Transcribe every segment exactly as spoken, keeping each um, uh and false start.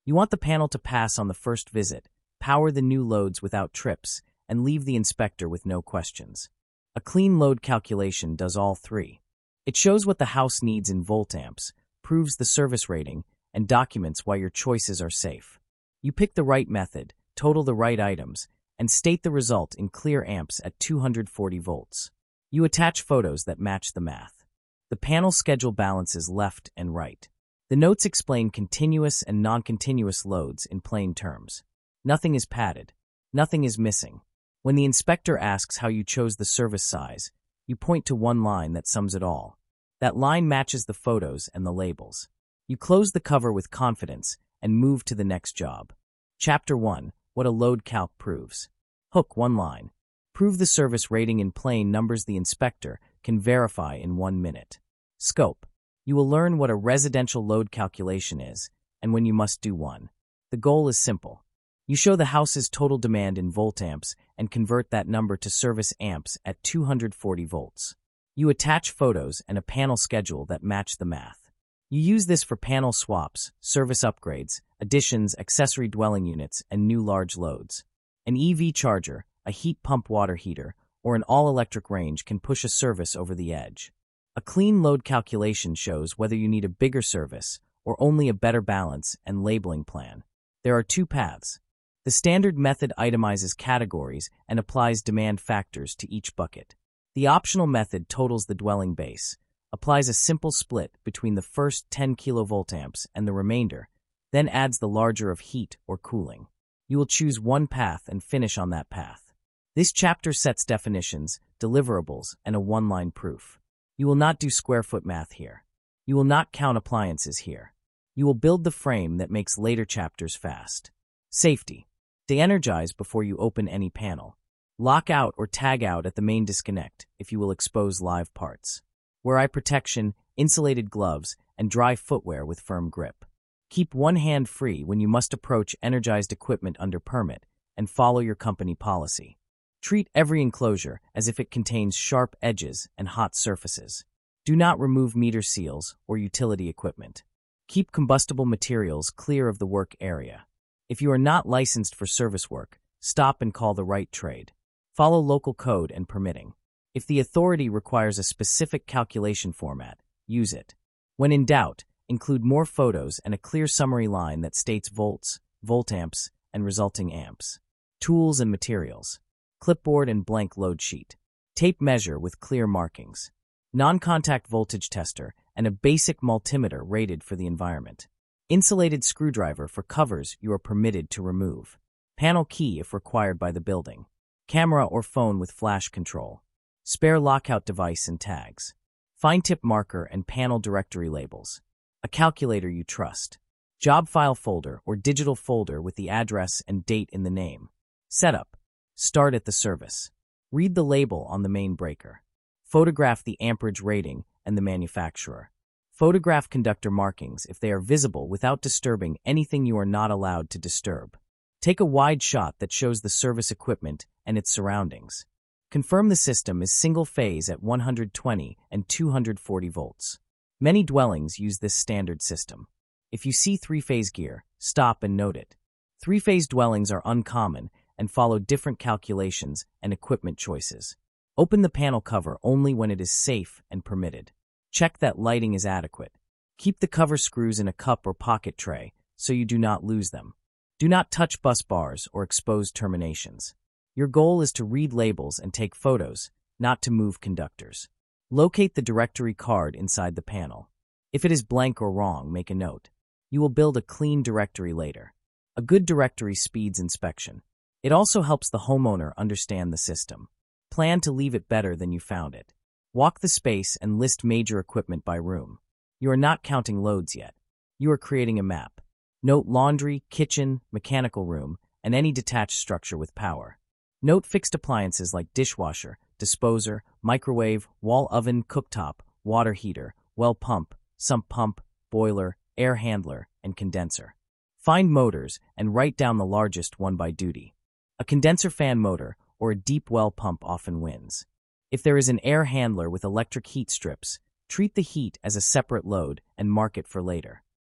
You want the panel to pass on the first visit, power the new loads without trips, and leave the inspector with no questions. A clean load calculation does all three. It shows what the house needs in voltamps, proves the service rating, and documents why your choices are safe. You pick the right method, total the right items, and state the result in clear amps at two hundred forty volts. You attach photos that match the math. The panel schedule balances left and right. The notes explain continuous and non-continuous loads in plain terms. Nothing is padded. Nothing is missing. When the inspector asks how you chose the service size, you point to one line that sums it all. That line matches the photos and the labels. You close the cover with confidence and move to the next job. Chapter one. What a load calc proves. Hook one line. Prove the service rating in plain numbers the inspector can verify in one minute. Scope. You will learn what a residential load calculation is and when you must do one. The goal is simple. You show the house's total demand in voltamps and convert that number to service amps at two hundred forty volts. You attach photos and a panel schedule that match the math. You use this for panel swaps, service upgrades, additions, accessory dwelling units, and new large loads. An E V charger, a heat pump water heater, or an all-electric range can push a service over the edge. A clean load calculation shows whether you need a bigger service or only a better balance and labeling plan. There are two paths. The standard method itemizes categories and applies demand factors to each bucket. The optional method totals the dwelling base, applies a simple split between the first ten kilovoltamps and the remainder, then adds the larger of heat or cooling. You will choose one path and finish on that path. This chapter sets definitions, deliverables, and a one-line proof. You will not do square foot math here. You will not count appliances here. You will build the frame that makes later chapters fast. Safety. De-energize before you open any panel. Lock out or tag out at the main disconnect if you will expose live parts. Wear eye protection, insulated gloves, and dry footwear with firm grip. Keep one hand free when you must approach energized equipment under permit, and follow your company policy. Treat every enclosure as if it contains sharp edges and hot surfaces. Do not remove meter seals or utility equipment. Keep combustible materials clear of the work area. If you are not licensed for service work, stop and call the right trade. Follow local code and permitting. If the authority requires a specific calculation format, use it. When in doubt, include more photos and a clear summary line that states volts, voltamps, and resulting amps. Tools and materials. Clipboard and blank load sheet. Tape measure with clear markings. Non-contact voltage tester and a basic multimeter rated for the environment. Insulated screwdriver for covers you are permitted to remove. Panel key if required by the building. Camera or phone with flash control. Spare lockout device and tags. Fine tip marker and panel directory labels. A calculator you trust. Job file folder or digital folder with the address and date in the name. Setup. Start at the service. Read the label on the main breaker. Photograph the amperage rating and the manufacturer. Photograph conductor markings if they are visible without disturbing anything you are not allowed to disturb. Take a wide shot that shows the service equipment and its surroundings. Confirm the system is single phase at one hundred twenty and two hundred forty volts. Many dwellings use this standard system. If you see three-phase gear, stop and note it. Three-phase dwellings are uncommon and follow different calculations and equipment choices. Open the panel cover only when it is safe and permitted. Check that lighting is adequate. Keep the cover screws in a cup or pocket tray so you do not lose them. Do not touch bus bars or expose terminations. Your goal is to read labels and take photos, not to move conductors. Locate the directory card inside the panel. If it is blank or wrong, make a note. You will build a clean directory later. A good directory speeds inspection. It also helps the homeowner understand the system. Plan to leave it better than you found it. Walk the space and list major equipment by room. You are not counting loads yet. You are creating a map. Note laundry, kitchen, mechanical room, and any detached structure with power. Note fixed appliances like dishwasher, disposer, microwave, wall oven, cooktop, water heater, well pump, sump pump, boiler, air handler, and condenser. Find motors and write down the largest one by duty. A condenser fan motor or a deep well pump often wins. If there is an air handler with electric heat strips, treat the heat as a separate load and mark it for later.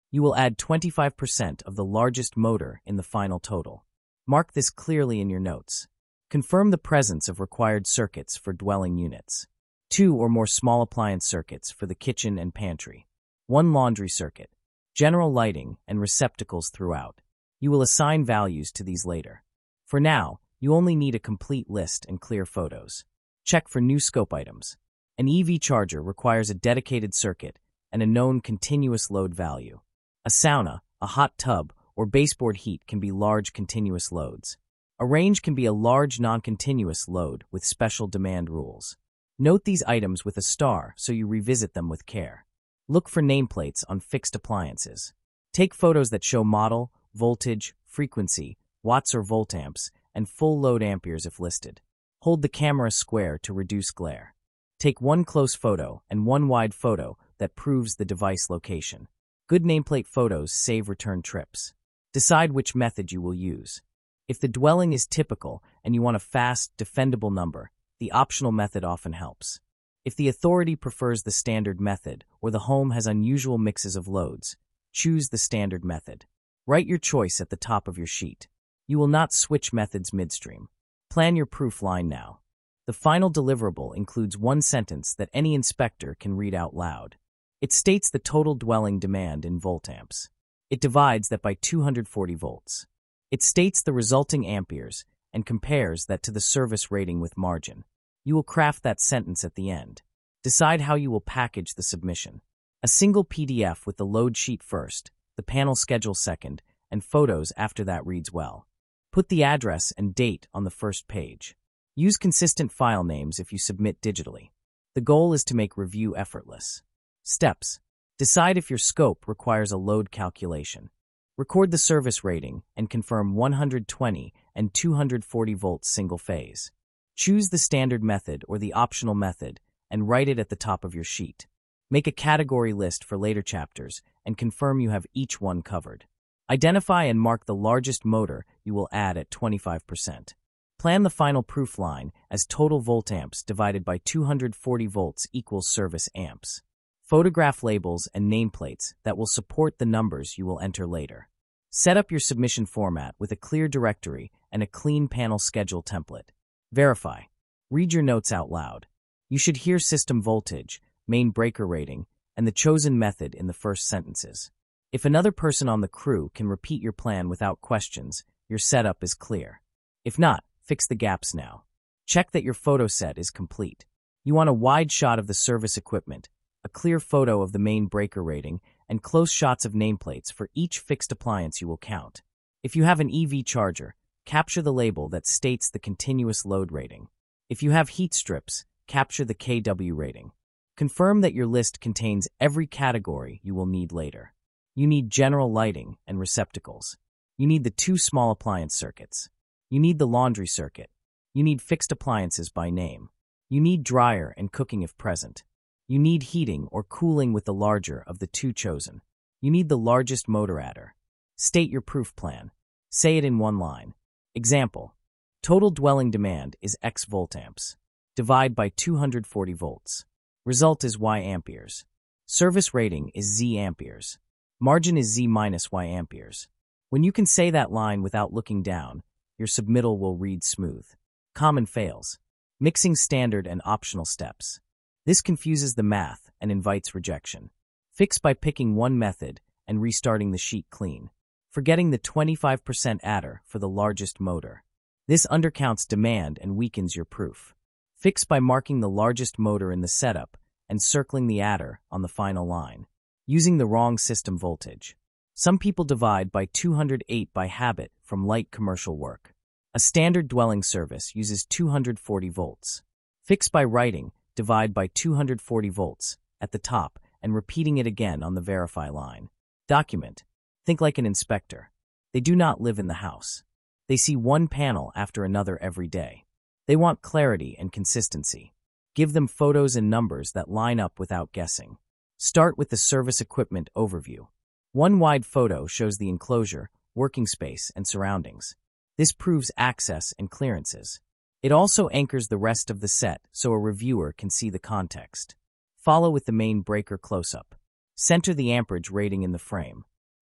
You will add twenty-five percent of the largest motor in the final total. Mark this clearly in your notes. Confirm the presence of required circuits for dwelling units. Two or more small appliance circuits for the kitchen and pantry. One laundry circuit. General lighting and receptacles throughout. You will assign values to these later. For now, you only need a complete list and clear photos. Check for new scope items. An E V charger requires a dedicated circuit and a known continuous load value. A sauna, a hot tub, or baseboard heat can be large continuous loads. A range can be a large non-continuous load with special demand rules. Note these items with a star so you revisit them with care. Look for nameplates on fixed appliances. Take photos that show model, voltage, frequency, watts or voltamps, and full load amperes if listed. Hold the camera square to reduce glare. Take one close photo and one wide photo that proves the device location. Good nameplate photos save return trips. Decide which method you will use. If the dwelling is typical and you want a fast, defendable number, the optional method often helps. If the authority prefers the standard method or the home has unusual mixes of loads, choose the standard method. Write your choice at the top of your sheet. You will not switch methods midstream. Plan your proof line now. The final deliverable includes one sentence that any inspector can read out loud. It states the total dwelling demand in voltamps. It divides that by two hundred forty volts. It states the resulting amperes and compares that to the service rating with margin. You will craft that sentence at the end. Decide how you will package the submission. A single P D F with the load sheet first, the panel schedule second, and photos after that reads well. Put the address and date on the first page. Use consistent file names if you submit digitally. The goal is to make review effortless. Steps. Decide if your scope requires a load calculation. Record the service rating and confirm one hundred twenty and two hundred forty volts single phase. Choose the standard method or the optional method and write it at the top of your sheet. Make a category list for later chapters and confirm you have each one covered. Identify and mark the largest motor you will add at twenty-five percent. Plan the final proof line as total voltamps divided by two hundred forty volts equals service amps. Photograph labels and nameplates that will support the numbers you will enter later. Set up your submission format with a clear directory and a clean panel schedule template. Verify. Read your notes out loud. You should hear system voltage, main breaker rating, and the chosen method in the first sentences. If another person on the crew can repeat your plan without questions, your setup is clear. If not, fix the gaps now. Check that your photo set is complete. You want a wide shot of the service equipment, a clear photo of the main breaker rating, and close shots of nameplates for each fixed appliance you will count. If you have an E V charger, capture the label that states the continuous load rating. If you have heat strips, capture the K W rating. Confirm that your list contains every category you will need later. You need general lighting and receptacles. You need the two small appliance circuits. You need the laundry circuit. You need fixed appliances by name. You need dryer and cooking if present. You need heating or cooling with the larger of the two chosen. You need the largest motor adder. State your proof plan. Say it in one line. Example. Total dwelling demand is X voltamps. Divide by two hundred forty volts. Result is Y amperes. Service rating is Z amperes. Margin is Z minus Y amperes. When you can say that line without looking down, your submittal will read smooth. Common fails. Mixing standard and optional steps. This confuses the math and invites rejection. Fix by picking one method and restarting the sheet clean. Forgetting the twenty-five percent adder for the largest motor. This undercounts demand and weakens your proof. Fix by marking the largest motor in the setup and circling the adder on the final line. Using the wrong system voltage. Some people divide by two hundred eight by habit from light commercial work. A standard dwelling service uses two hundred forty volts. Fix by writing divide by two hundred forty volts at the top and repeating it again on the verify line. Document. Think like an inspector. They do not live in the house. They see one panel after another every day. They want clarity and consistency. Give them photos and numbers that line up without guessing. Start with the service equipment overview. One wide photo shows the enclosure, working space, and surroundings. This proves access and clearances. It also anchors the rest of the set so a reviewer can see the context. Follow with the main breaker close-up. Center the amperage rating in the frame.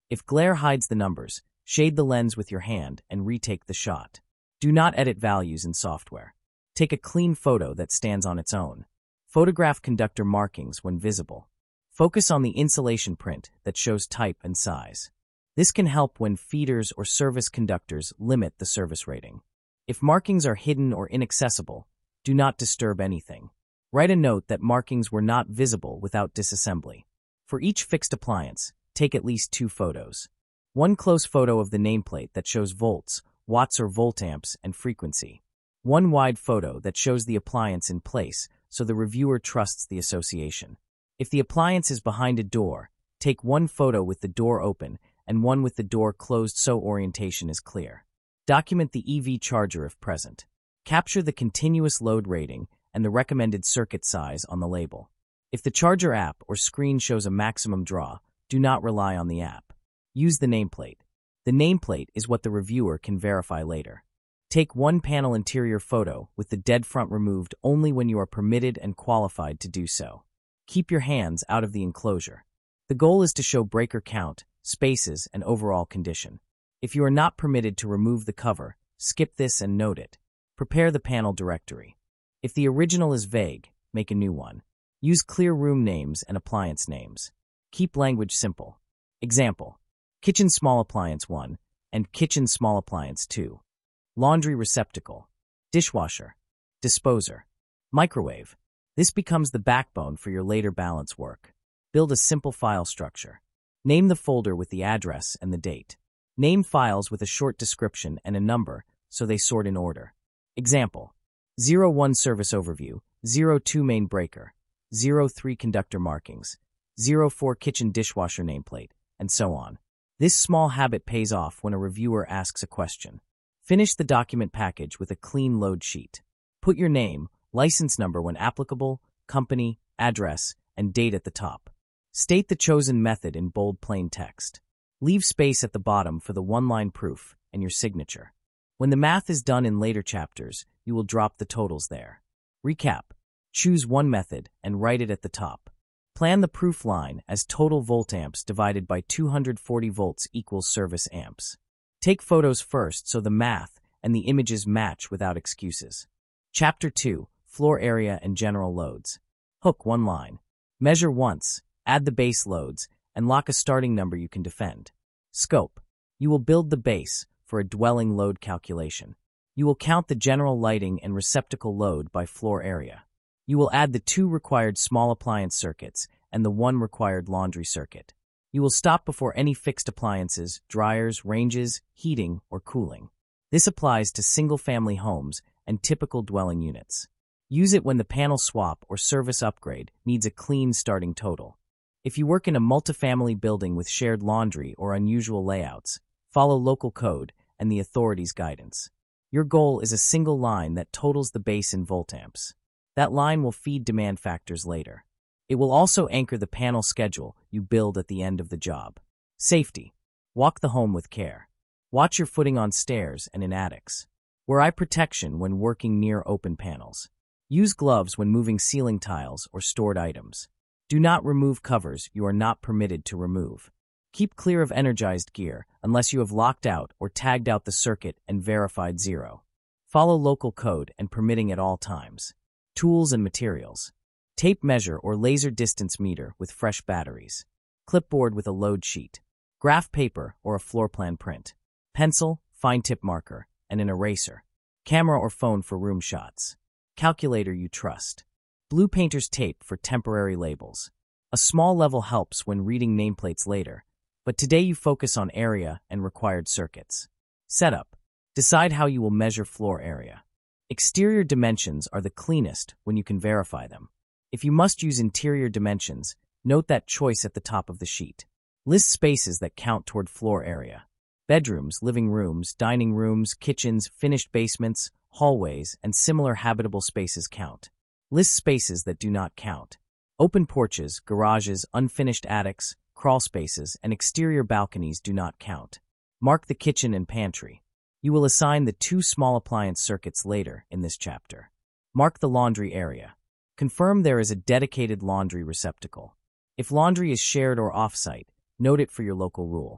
If glare hides the numbers, shade the lens with your hand and retake the shot. Do not edit values in software. Take a clean photo that stands on its own. Photograph conductor markings when visible. Focus on the insulation print that shows type and size. This can help when feeders or service conductors limit the service rating. If markings are hidden or inaccessible, do not disturb anything. Write a note that markings were not visible without disassembly. For each fixed appliance, take at least two photos. One close photo of the nameplate that shows volts, watts or voltamps, and frequency. One wide photo that shows the appliance in place so the reviewer trusts the association. If the appliance is behind a door, take one photo with the door open and one with the door closed so orientation is clear. Document the E V charger if present. Capture the continuous load rating and the recommended circuit size on the label. If the charger app or screen shows a maximum draw, do not rely on the app. Use the nameplate. The nameplate is what the reviewer can verify later. Take one panel interior photo with the dead front removed only when you are permitted and qualified to do so. Keep your hands out of the enclosure. The goal is to show breaker count, spaces, and overall condition. If you are not permitted to remove the cover, skip this and note it. Prepare the panel directory. If the original is vague, make a new one. Use clear room names and appliance names. Keep language simple. Example: kitchen small appliance one and kitchen small appliance two. Laundry receptacle, dishwasher, disposer, microwave. This becomes the backbone for your later balance work. Build a simple file structure. Name the folder with the address and the date. Name files with a short description and a number so they sort in order. Example: zero one service overview, zero two main breaker, zero three conductor markings, zero four kitchen dishwasher nameplate, and so on. This small habit pays off when a reviewer asks a question. Finish the document package with a clean load sheet. Put your name, license number when applicable, company, address, and date at the top. State the chosen method in bold plain text. Leave space at the bottom for the one-line proof and your signature. When the math is done in later chapters, you will drop the totals there. Recap. Choose one method and write it at the top. Plan the proof line as total voltamps divided by two hundred forty volts equals service amps. Take photos first so the math and the images match without excuses. Chapter two. Floor area and general loads. Hook one line. Measure once, add the base loads, and lock a starting number you can defend. Scope. You will build the base for a dwelling load calculation. You will count the general lighting and receptacle load by floor area. You will add the two required small appliance circuits and the one required laundry circuit. You will stop before any fixed appliances, dryers, ranges, heating, or cooling. This applies to single-family homes and typical dwelling units. Use it when the panel swap or service upgrade needs a clean starting total. If you work in a multifamily building with shared laundry or unusual layouts, follow local code and the authorities' guidance. Your goal is a single line that totals the base in voltamps. That line will feed demand factors later. It will also anchor the panel schedule you build at the end of the job. Safety. Walk the home with care. Watch your footing on stairs and in attics. Wear eye protection when working near open panels. Use gloves when moving ceiling tiles or stored items. Do not remove covers you are not permitted to remove. Keep clear of energized gear unless you have locked out or tagged out the circuit and verified zero. Follow local code and permitting at all times. Tools and materials. Tape measure or laser distance meter with fresh batteries. Clipboard with a load sheet. Graph paper or a floor plan print. Pencil, fine tip marker, and an eraser. Camera or phone for room shots. Calculator you trust. Blue painter's tape for temporary labels. A small level helps when reading nameplates later, but today you focus on area and required circuits. Setup. Decide how you will measure floor area. Exterior dimensions are the cleanest when you can verify them. If you must use interior dimensions, note that choice at the top of the sheet. List spaces that count toward floor area. Bedrooms, living rooms, dining rooms, kitchens, finished basements, hallways, and similar habitable spaces count. List spaces that do not count. Open porches, garages, unfinished attics, crawl spaces, and exterior balconies do not count. Mark the kitchen and pantry. You will assign the two small appliance circuits later in this chapter. Mark the laundry area. Confirm there is a dedicated laundry receptacle. If laundry is shared or off-site, note it for your local rule.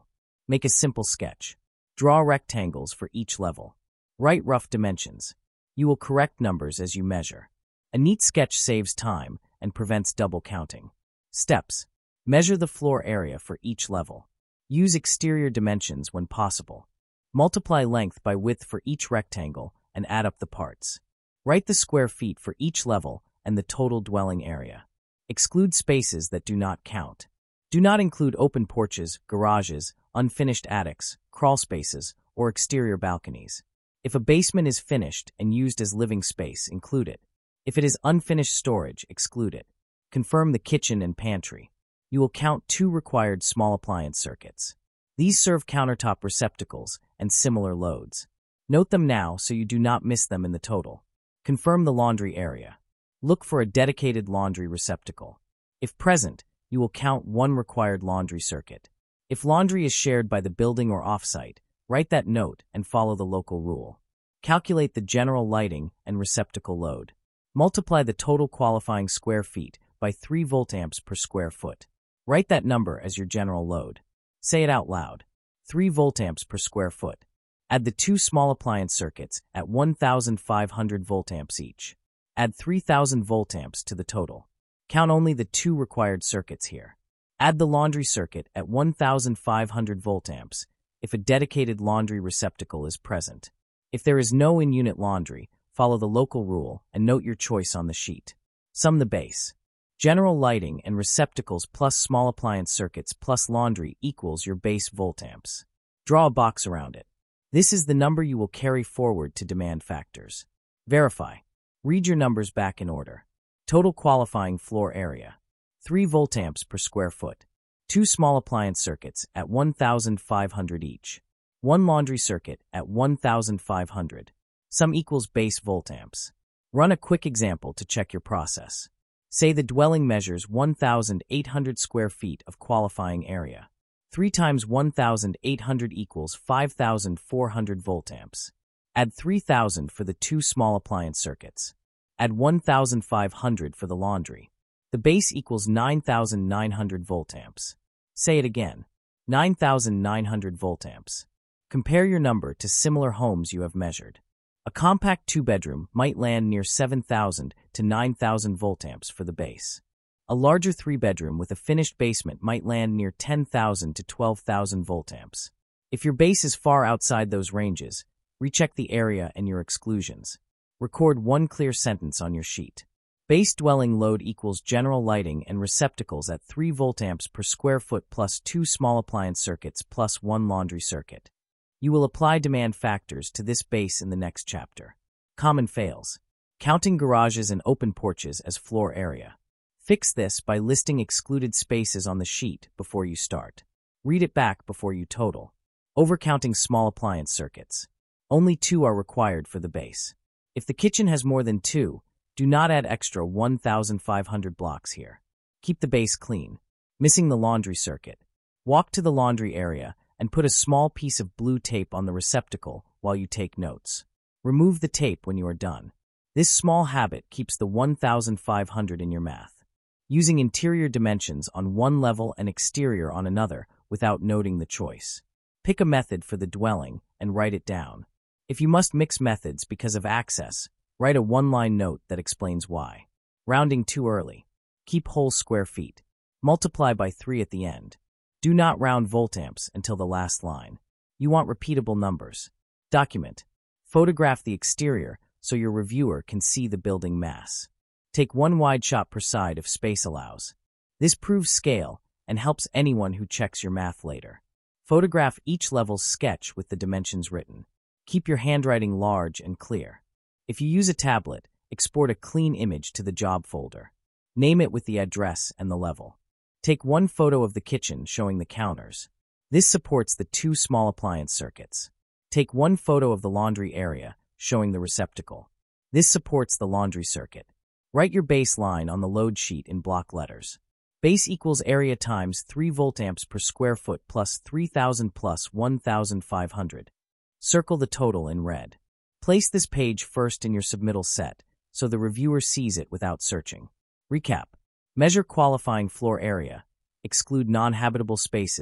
Make a simple sketch. Draw rectangles for each level. Write rough dimensions. You will correct numbers as you measure. A neat sketch saves time and prevents double counting. Steps. Measure the floor area for each level. Use exterior dimensions when possible. Multiply length by width for each rectangle and add up the parts. Write the square feet for each level and the total dwelling area. Exclude spaces that do not count. Do not include open porches, garages, unfinished attics, crawl spaces, or exterior balconies. If a basement is finished and used as living space, include it. If it is unfinished storage, exclude it. Confirm the kitchen and pantry. You will count two required small appliance circuits. These serve countertop receptacles and similar loads. Note them now so you do not miss them in the total. Confirm the laundry area. Look for a dedicated laundry receptacle. If present, you will count one required laundry circuit. If laundry is shared by the building or offsite, write that note and follow the local rule. Calculate the general lighting and receptacle load. Multiply the total qualifying square feet by three voltamps per square foot. Write that number as your general load. Say it out loud. three voltamps per square foot. Add the two small appliance circuits at one thousand five hundred voltamps each. Add three thousand voltamps to the total. Count only the two required circuits here. Add the laundry circuit at one thousand five hundred voltamps if a dedicated laundry receptacle is present. If there is no in-unit laundry, follow the local rule and note your choice on the sheet. Sum the base. General lighting and receptacles plus small appliance circuits plus laundry equals your base voltamps. Draw a box around it. This is the number you will carry forward to demand factors. Verify. Read your numbers back in order. Total qualifying floor area. three voltamps per square foot. Two small appliance circuits at one thousand five hundred each. One laundry circuit at one thousand five hundred. Sum equals base voltamps. Run a quick example to check your process. Say the dwelling measures one thousand eight hundred square feet of qualifying area. three times one thousand eight hundred equals five thousand four hundred voltamps. Add three thousand for the two small appliance circuits. Add one thousand five hundred for the laundry. The base equals nine thousand nine hundred voltamps. Say it again. nine thousand nine hundred voltamps. Compare your number to similar homes you have measured. A compact two-bedroom might land near seven thousand to nine thousand voltamps for the base. A larger three-bedroom with a finished basement might land near ten thousand to twelve thousand voltamps. If your base is far outside those ranges, recheck the area and your exclusions. Record one clear sentence on your sheet. Base dwelling load equals general lighting and receptacles at three voltamps per square foot plus two small appliance circuits plus one laundry circuit. You will apply demand factors to this base in the next chapter. Common fails. Counting garages and open porches as floor area. Fix this by listing excluded spaces on the sheet before you start. Read it back before you total. Overcounting small appliance circuits. Only two are required for the base. If the kitchen has more than two, do not add extra one thousand five hundred blocks here. Keep the base clean. Missing the laundry circuit. Walk to the laundry area and put a small piece of blue tape on the receptacle while you take notes. Remove the tape when you are done. This small habit keeps the one thousand five hundred in your math. Using interior dimensions on one level and exterior on another without noting the choice. Pick a method for the dwelling and write it down. If you must mix methods because of access, write a one-line note that explains why. Rounding too early. Keep whole square feet. Multiply by three at the end. Do not round voltamps until the last line. You want repeatable numbers. Document. Photograph the exterior so your reviewer can see the building mass. Take one wide shot per side if space allows. This proves scale and helps anyone who checks your math later. Photograph each level's sketch with the dimensions written. Keep your handwriting large and clear. If you use a tablet, export a clean image to the job folder. Name it with the address and the level. Take one photo of the kitchen showing the counters. This supports the two small appliance circuits. Take one photo of the laundry area showing the receptacle. This supports the laundry circuit. Write your baseline on the load sheet in block letters. Base equals area times three voltamps per square foot plus three thousand plus one thousand five hundred. Circle the total in red. Place this page first in your submittal set so the reviewer sees it without searching. Recap. Measure qualifying floor area, exclude non-habitable spaces,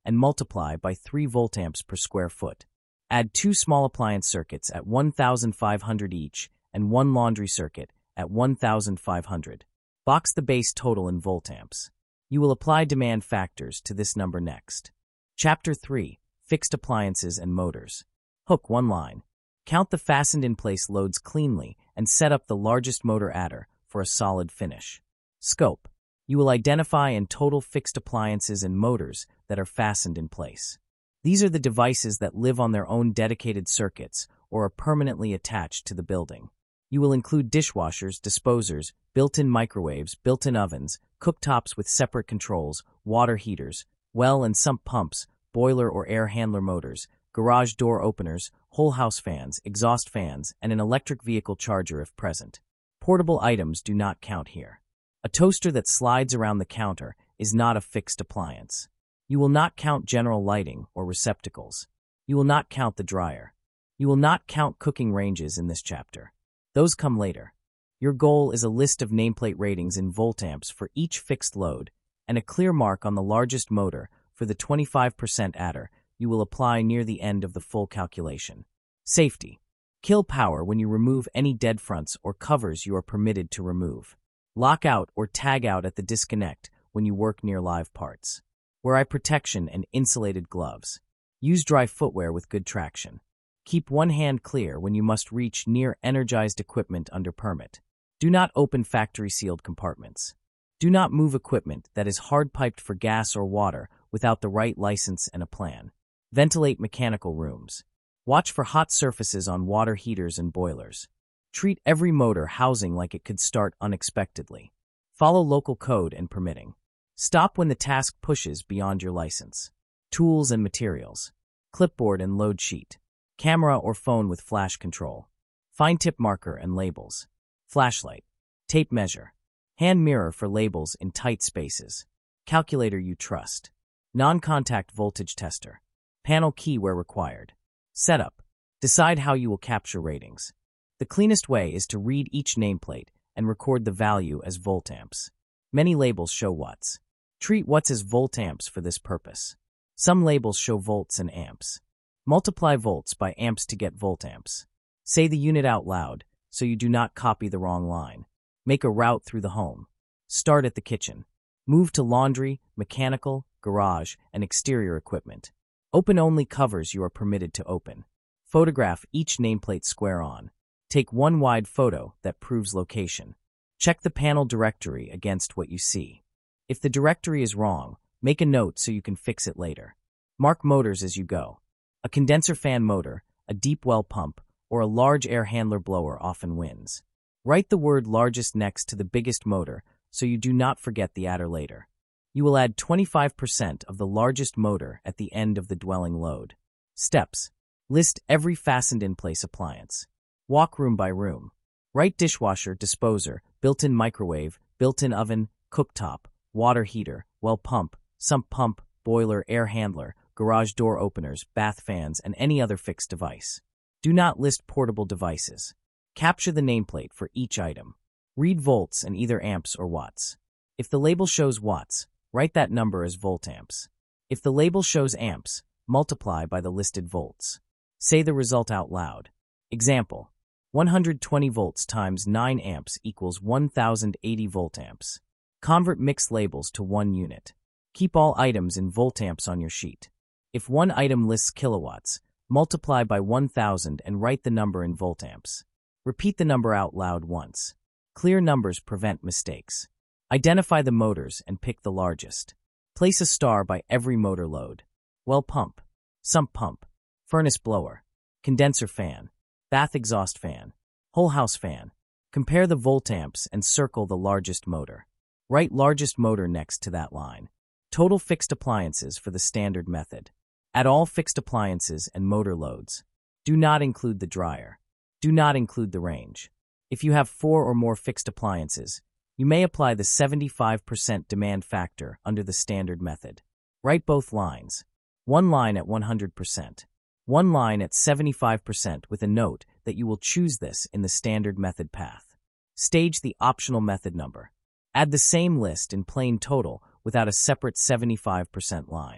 and multiply by three voltamps per square foot. Add two small appliance circuits at one thousand five hundred each and one laundry circuit at one thousand five hundred. Box the base total in voltamps. You will apply demand factors to this number next. Chapter three. Fixed appliances and motors. Hook one line. Count the fastened-in-place loads cleanly and set up the largest motor adder for a solid finish. Scope. You will identify and total fixed appliances and motors that are fastened in place. These are the devices that live on their own dedicated circuits or are permanently attached to the building. You will include dishwashers, disposers, built-in microwaves, built-in ovens, cooktops with separate controls, water heaters, well and sump pumps, boiler or air handler motors, garage door openers, whole house fans, exhaust fans, and an electric vehicle charger if present. Portable items do not count here. A toaster that slides around the counter is not a fixed appliance. You will not count general lighting or receptacles. You will not count the dryer. You will not count cooking ranges in this chapter. Those come later. Your goal is a list of nameplate ratings in voltamps for each fixed load and a clear mark on the largest motor for the twenty-five percent adder you will apply near the end of the full calculation. Safety. Kill power when you remove any dead fronts or covers you are permitted to remove. Lock out or tag out at the disconnect when you work near live parts. Wear eye protection and insulated gloves. Use dry footwear with good traction. Keep one hand clear when you must reach near energized equipment under permit. Do not open factory-sealed compartments. Do not move equipment that is hard-piped for gas or water without the right license and a plan. Ventilate mechanical rooms. Watch for hot surfaces on water heaters and boilers. Treat every motor housing like it could start unexpectedly. Follow local code and permitting. Stop when the task pushes beyond your license. Tools and materials. Clipboard and load sheet. Camera or phone with flash control. Fine tip marker and labels. Flashlight. Tape measure. Hand mirror for labels in tight spaces. Calculator you trust. Non-contact voltage tester. Panel key where required. Setup. Decide how you will capture ratings. The cleanest way is to read each nameplate and record the value as voltamps. Many labels show watts. Treat watts as voltamps for this purpose. Some labels show volts and amps. Multiply volts by amps to get voltamps. Say the unit out loud so you do not copy the wrong line. Make a route through the home. Start at the kitchen. Move to laundry, mechanical, garage, and exterior equipment. Open only covers you are permitted to open. Photograph each nameplate square on. Take one wide photo that proves location. Check the panel directory against what you see. If the directory is wrong, make a note so you can fix it later. Mark motors as you go. A condenser fan motor, a deep well pump, or a large air handler blower often wins. Write the word largest next to the biggest motor so you do not forget the adder later. You will add twenty-five percent of the largest motor at the end of the dwelling load. Steps. List every fastened-in-place appliance. Walk room by room. Write dishwasher, disposer, built-in microwave, built-in oven, cooktop, water heater, well pump, sump pump, boiler, air handler, garage door openers, bath fans, and any other fixed device. Do not list portable devices. Capture the nameplate for each item. Read volts and either amps or watts. If the label shows watts, write that number as voltamps. If the label shows amps, multiply by the listed volts. Say the result out loud. Example: one hundred twenty volts times nine amps equals one thousand eighty voltamps. Convert mixed labels to one unit. Keep all items in voltamps on your sheet. If one item lists kilowatts, multiply by one thousand and write the number in voltamps. Repeat the number out loud once. Clear numbers prevent mistakes. Identify the motors and pick the largest. Place a star by every motor load. Well pump, sump pump, furnace blower, condenser fan, bath exhaust fan, whole house fan. Compare the voltamps and circle the largest motor. Write largest motor next to that line. Total fixed appliances for the standard method. Add all fixed appliances and motor loads. Do not include the dryer. Do not include the range. If you have four or more fixed appliances, you may apply the seventy-five percent demand factor under the standard method. Write both lines. One line at one hundred percent. One line at seventy-five percent with a note that you will choose this in the standard method path. Stage the optional method number. Add the same list in plain total without a separate seventy-five percent line.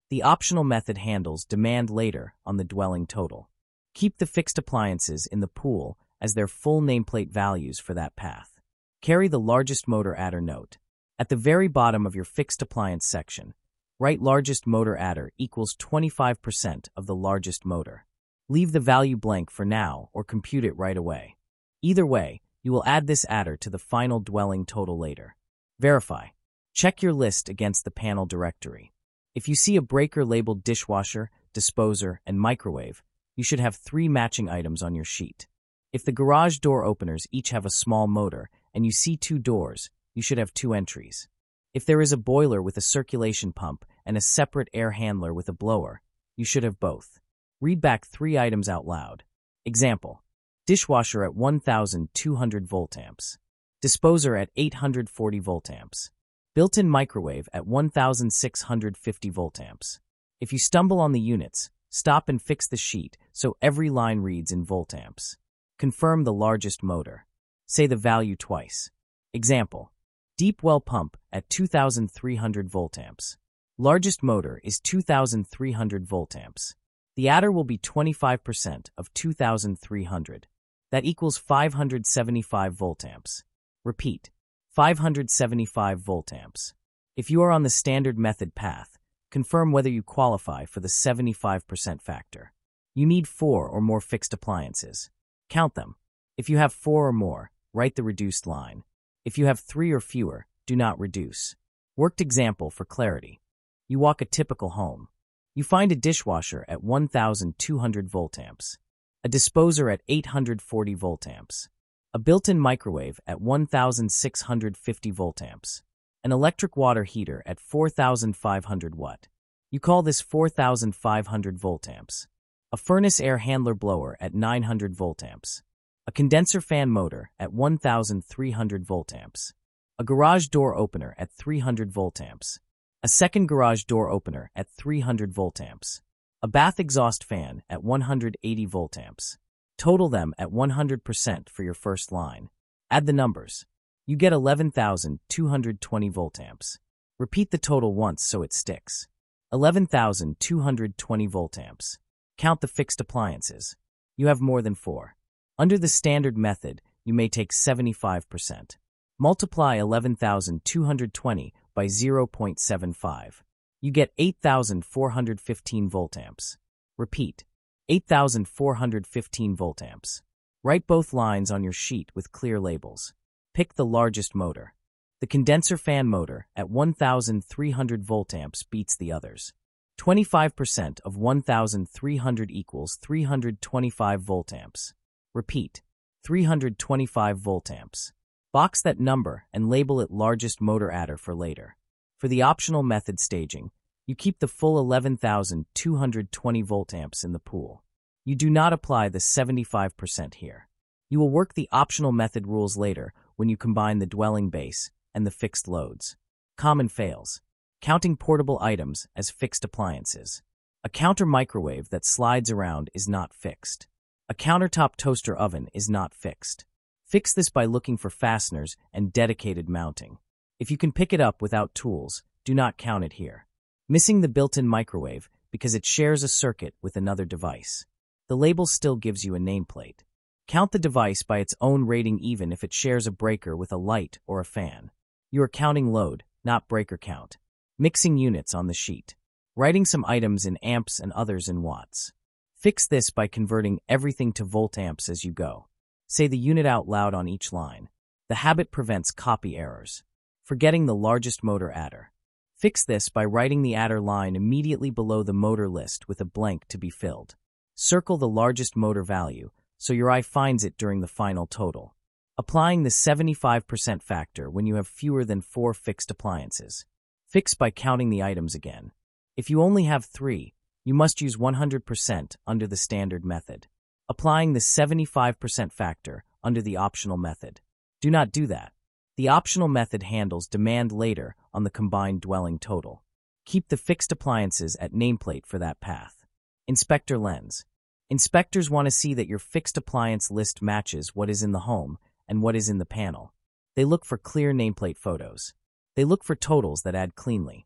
The optional method handles demand later on the dwelling total. Keep the fixed appliances in the pool as their full nameplate values for that path. Carry the largest motor adder note. At the very bottom of your fixed appliance section, write largest motor adder equals twenty-five percent of the largest motor. Leave the value blank for now or compute it right away. Either way, you will add this adder to the final dwelling total later. Verify. Check your list against the panel directory. If you see a breaker labeled dishwasher, disposer, and microwave, you should have three matching items on your sheet. If the garage door openers each have a small motor and you see two doors, you should have two entries. If there is a boiler with a circulation pump and a separate air handler with a blower, you should have both. Read back three items out loud. Example: dishwasher at one thousand two hundred volt amps, disposer at eight hundred forty volt amps, built-in microwave at one thousand six hundred fifty volt amps. If you stumble on the units, stop and fix the sheet so every line reads in volt amps. Confirm the largest motor. Say the value twice. Example: deep well pump at two thousand three hundred volt amps. Largest motor is two thousand three hundred volt amps. The adder will be twenty-five percent of two thousand three hundred. That equals five hundred seventy-five volt amps. Repeat, five hundred seventy-five volt amps. If you are on the standard method path, confirm whether you qualify for the seventy-five percent factor. You need four or more fixed appliances. Count them. If you have four or more, write the reduced line. If you have three or fewer, do not reduce. Worked example for clarity. You walk a typical home. You find a dishwasher at one thousand two hundred volt amps, a disposer at eight hundred forty volt amps, a built-in microwave at one thousand six hundred fifty volt amps, an electric water heater at four thousand five hundred watt. You call this four thousand five hundred volt amps, a furnace air handler blower at nine hundred volt amps, a condenser fan motor at one thousand three hundred volt amps, a garage door opener at three hundred volt amps, a second garage door opener at three hundred volt amps, a bath exhaust fan at one hundred eighty volt amps. Total them at one hundred percent for your first line. Add the numbers. You get eleven thousand two hundred twenty volt amps. Repeat the total once so it sticks. eleven thousand two hundred twenty volt amps. Count the fixed appliances. You have more than four. Under the standard method, you may take seventy-five percent. Multiply eleven thousand two hundred twenty by zero point seven five. You get eight thousand four hundred fifteen volt amps. Repeat, eight thousand four hundred fifteen volt amps. Write both lines on your sheet with clear labels. Pick the largest motor. The condenser fan motor at one thousand three hundred volt amps beats the others. twenty-five percent of one thousand three hundred equals three hundred twenty-five volt amps. Repeat, three hundred twenty-five volt amps. Box that number and label it largest motor adder for later. For the optional method staging, you keep the full eleven thousand two hundred twenty volt amps in the pool. You do not apply the seventy-five percent here. You will work the optional method rules later when you combine the dwelling base and the fixed loads. Common fails. Counting portable items as fixed appliances. A counter microwave that slides around is not fixed. A countertop toaster oven is not fixed. Fix this by looking for fasteners and dedicated mounting. If you can pick it up without tools, do not count it here. Missing the built-in microwave because it shares a circuit with another device. The label still gives you a nameplate. Count the device by its own rating even if it shares a breaker with a light or a fan. You are counting load, not breaker count. Mixing units on the sheet. Writing some items in amps and others in watts. Fix this by converting everything to volt amps as you go. Say the unit out loud on each line. The habit prevents copy errors. Forgetting the largest motor adder. Fix this by writing the adder line immediately below the motor list with a blank to be filled. Circle the largest motor value so your eye finds it during the final total. Applying the seventy-five percent factor when you have fewer than four fixed appliances. Fix by counting the items again. If you only have three, you must use one hundred percent under the standard method. Applying the seventy-five percent factor under the optional method. Do not do that. The optional method handles demand later on the combined dwelling total. Keep the fixed appliances at nameplate for that path. Inspector lens. Inspectors want to see that your fixed appliance list matches what is in the home and what is in the panel. They look for clear nameplate photos. They look for totals that add cleanly.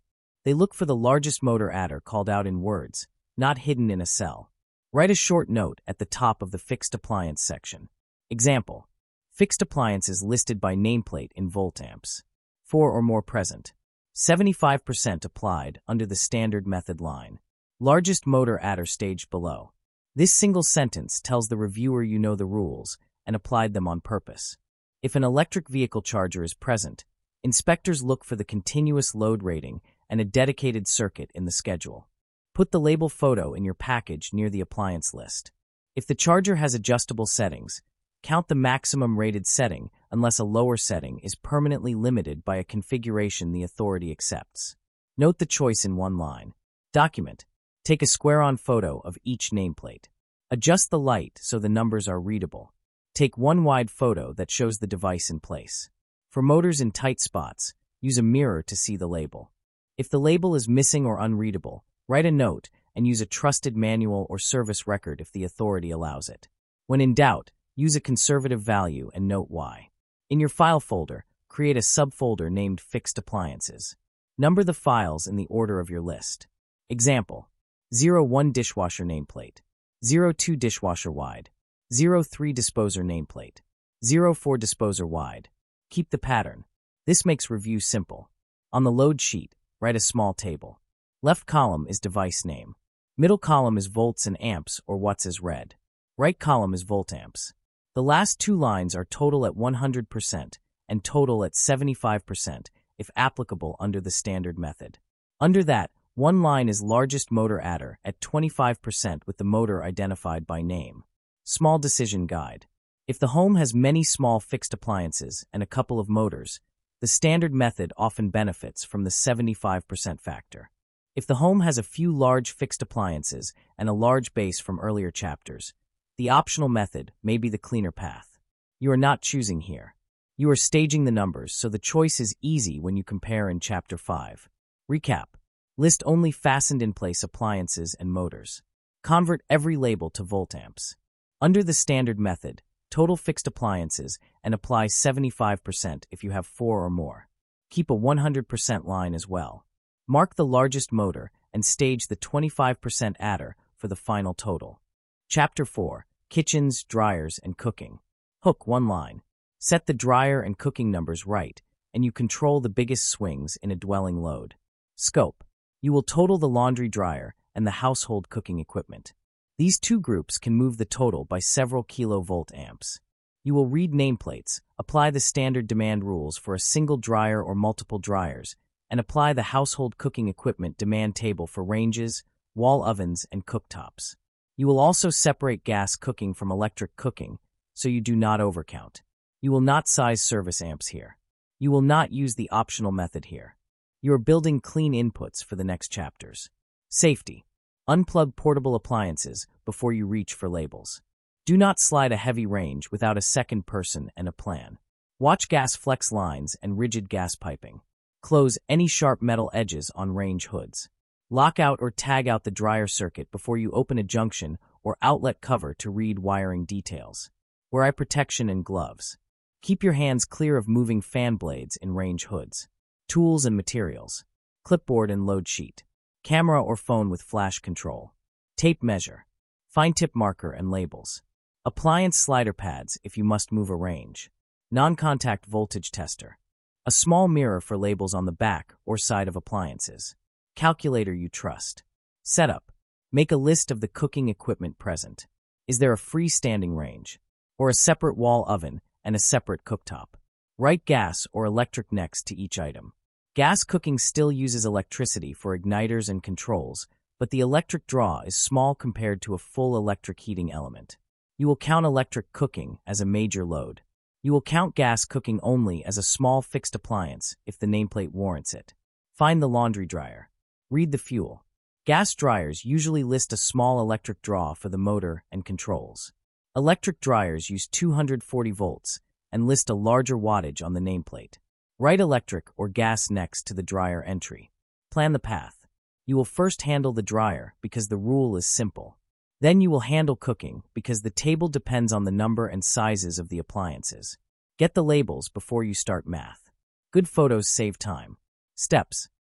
They look for the largest motor adder called out in words, not hidden in a cell. Write a short note at the top of the fixed appliance section. Example: fixed appliances listed by nameplate in voltamps. Four or more present. seventy-five percent applied under the standard method line. Largest motor adder staged below. This single sentence tells the reviewer you know the rules and applied them on purpose. If an electric vehicle charger is present, inspectors look for the continuous load rating and a dedicated circuit in the schedule. Put the label photo in your package near the appliance list. If the charger has adjustable settings, count the maximum rated setting unless a lower setting is permanently limited by a configuration the authority accepts. Note the choice in one line. Document. Take a square-on photo of each nameplate. Adjust the light so the numbers are readable. Take one wide photo that shows the device in place. For motors in tight spots, use a mirror to see the label. If the label is missing or unreadable, write a note and use a trusted manual or service record if the authority allows it. When in doubt, use a conservative value and note why. In your file folder, create a subfolder named Fixed Appliances. Number the files in the order of your list. Example: zero one dishwasher nameplate, zero two dishwasher wide, zero three disposer nameplate, zero four disposer wide. Keep the pattern. This makes review simple. On the load sheet, write a small table. Left column is device name. Middle column is volts and amps or watts as read. Right column is voltamps. The last two lines are total at one hundred percent and total at seventy-five percent if applicable under the standard method. Under that, one line is largest motor adder at twenty-five percent with the motor identified by name. Small decision guide. If the home has many small fixed appliances and a couple of motors, the standard method often benefits from the seventy-five percent factor. If the home has a few large fixed appliances and a large base from earlier chapters, the optional method may be the cleaner path. You are not choosing here. You are staging the numbers, so the choice is easy when you compare in Chapter five. Recap. List only fastened-in-place appliances and motors. Convert every label to voltamps. Under the standard method, total fixed appliances and apply seventy-five percent if you have four or more. Keep a one hundred percent line as well. Mark the largest motor and stage the twenty-five percent adder for the final total. Chapter four. Kitchens, Dryers, and Cooking. Hook one line. Set the dryer and cooking numbers right, and you control the biggest swings in a dwelling load. Scope. You will total the laundry dryer and the household cooking equipment. These two groups can move the total by several kilovolt amps. You will read nameplates, apply the standard demand rules for a single dryer or multiple dryers, and apply the household cooking equipment demand table for ranges, wall ovens, and cooktops. You will also separate gas cooking from electric cooking, so you do not overcount. You will not size service amps here. You will not use the optional method here. You are building clean inputs for the next chapters. Safety. Unplug portable appliances before you reach for labels. Do not slide a heavy range without a second person and a plan. Watch gas flex lines and rigid gas piping. Close any sharp metal edges on range hoods. Lock out or tag out the dryer circuit before you open a junction or outlet cover to read wiring details. Wear eye protection and gloves. Keep your hands clear of moving fan blades in range hoods. Tools and materials. Clipboard and load sheet. Camera or phone with flash control. Tape measure. Fine tip marker and labels. Appliance slider pads if you must move a range. Non-contact voltage tester. A small mirror for labels on the back or side of appliances. Calculator you trust. Setup. Make a list of the cooking equipment present. Is there a freestanding range? Or a separate wall oven and a separate cooktop? Write gas or electric next to each item. Gas cooking still uses electricity for igniters and controls, but the electric draw is small compared to a full electric heating element. You will count electric cooking as a major load. You will count gas cooking only as a small fixed appliance if the nameplate warrants it. Find the laundry dryer. Read the fuel. Gas dryers usually list a small electric draw for the motor and controls. Electric dryers use two hundred forty volts and list a larger wattage on the nameplate. Write electric or gas next to the dryer entry. Plan the path. You will first handle the dryer because the rule is simple. Then you will handle cooking because the table depends on the number and sizes of the appliances. Get the labels before you start math. Good photos save time. Steps.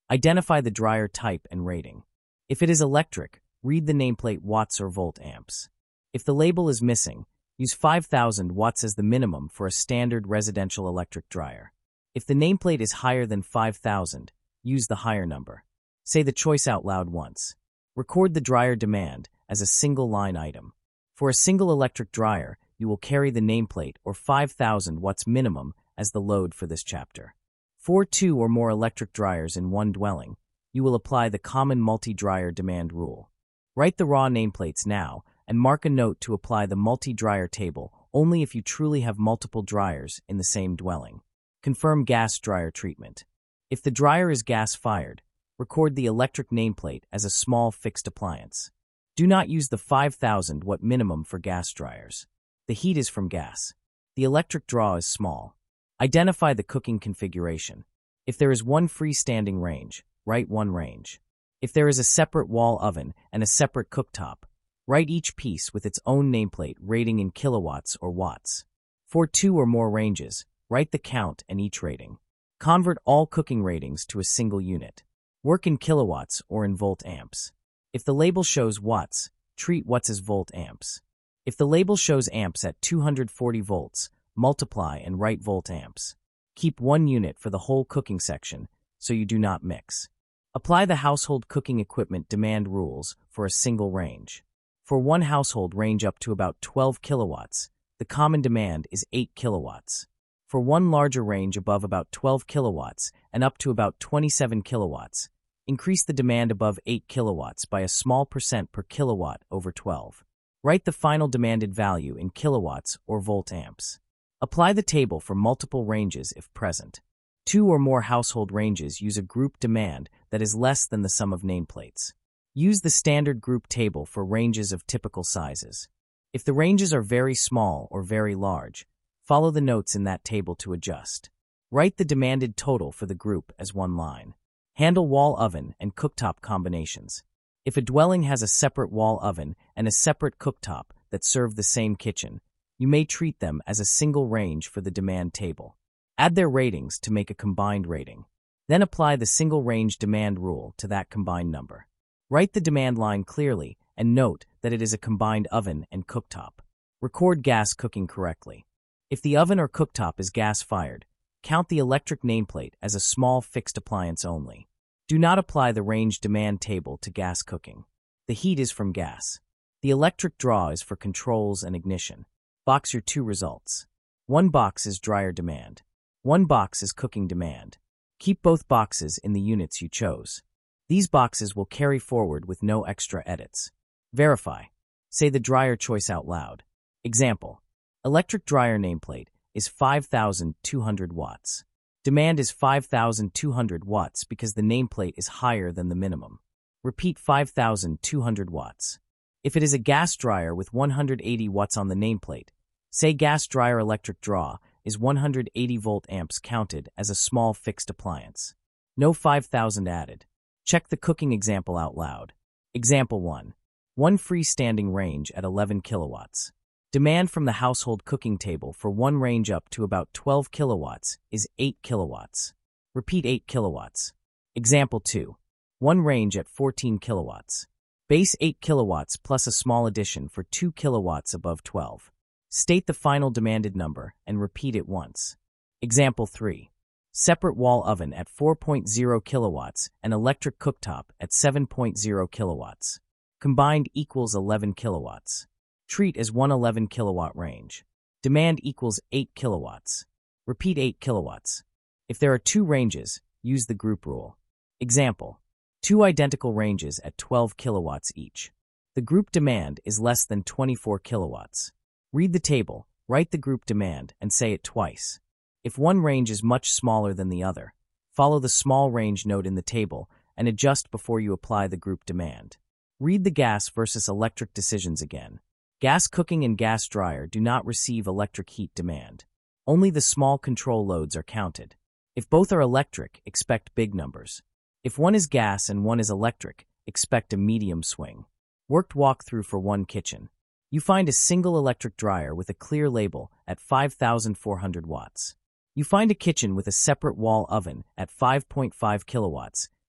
Identify the dryer type and rating. If it is electric, read the nameplate watts or volt amps. If the label is missing, use five thousand watts as the minimum for a standard residential electric dryer. If the nameplate is higher than five thousand, use the higher number. Say the choice out loud once. Record the dryer demand as a single line item. For a single electric dryer, you will carry the nameplate or five thousand watts minimum as the load for this chapter. For two or more electric dryers in one dwelling, you will apply the common multi-dryer demand rule. Write the raw nameplates now and mark a note to apply the multi-dryer table only if you truly have multiple dryers in the same dwelling. Confirm gas dryer treatment. If the dryer is gas-fired, record the electric nameplate as a small fixed appliance. Do not use the five thousand watt minimum for gas dryers. The heat is from gas. The electric draw is small. Identify the cooking configuration. If there is one freestanding range, write one range. If there is a separate wall oven and a separate cooktop, write each piece with its own nameplate rating in kilowatts or watts. For two or more ranges, write the count and each rating. Convert all cooking ratings to a single unit. Work in kilowatts or in volt amps. If the label shows watts, treat watts as volt amps. If the label shows amps at two hundred forty volts, multiply and write volt amps. Keep one unit for the whole cooking section so you do not mix. Apply the household cooking equipment demand rules for a single range. For one household range up to about twelve kilowatts, the common demand is eight kilowatts. For one larger range above about twelve kilowatts and up to about twenty-seven kilowatts, increase the demand above eight kilowatts by a small percent per kilowatt over twelve. Write the final demanded value in kilowatts or volt amps. Apply the table for multiple ranges if present. Two or more household ranges use a group demand that is less than the sum of nameplates. Use the standard group table for ranges of typical sizes. If the ranges are very small or very large, follow the notes in that table to adjust. Write the demanded total for the group as one line. Handle wall oven and cooktop combinations. If a dwelling has a separate wall oven and a separate cooktop that serve the same kitchen, you may treat them as a single range for the demand table. Add their ratings to make a combined rating. Then apply the single range demand rule to that combined number. Write the demand line clearly and note that it is a combined oven and cooktop. Record gas cooking correctly. If the oven or cooktop is gas-fired, count the electric nameplate as a small fixed appliance only. Do not apply the range demand table to gas cooking. The heat is from gas. The electric draw is for controls and ignition. Box your two results. One box is dryer demand. One box is cooking demand. Keep both boxes in the units you chose. These boxes will carry forward with no extra edits. Verify. Say the dryer choice out loud. Example. Electric dryer nameplate is five thousand two hundred watts. Demand is five thousand two hundred watts because the nameplate is higher than the minimum. Repeat five thousand two hundred watts. If it is a gas dryer with one hundred eighty watts on the nameplate, say gas dryer electric draw is one hundred eighty volt amps counted as a small fixed appliance. No five thousand added. Check the cooking example out loud. Example one. One freestanding range at eleven kilowatts. Demand from the household cooking table for one range up to about twelve kilowatts is eight kilowatts. Repeat eight kilowatts. Example two. One range at fourteen kilowatts. Base eight kilowatts plus a small addition for two kilowatts above twelve. State the final demanded number and repeat it once. Example three. Separate wall oven at four point zero kilowatts and electric cooktop at seven point zero kilowatts. Combined equals eleven kilowatts. Treat as one eleven kilowatt range. Demand equals eight kilowatts. Repeat eight kilowatts. If there are two ranges, use the group rule. Example. Two identical ranges at twelve kilowatts each. The group demand is less than twenty-four kilowatts. Read the table, write the group demand, and say it twice. If one range is much smaller than the other, follow the small range note in the table and adjust before you apply the group demand. Read the gas versus electric decisions again. Gas cooking and gas dryer do not receive electric heat demand. Only the small control loads are counted. If both are electric, expect big numbers. If one is gas and one is electric, expect a medium swing. Worked walkthrough for one kitchen. You find a single electric dryer with a clear label at five thousand four hundred watts. You find a kitchen with a separate wall oven at five point five kilowatts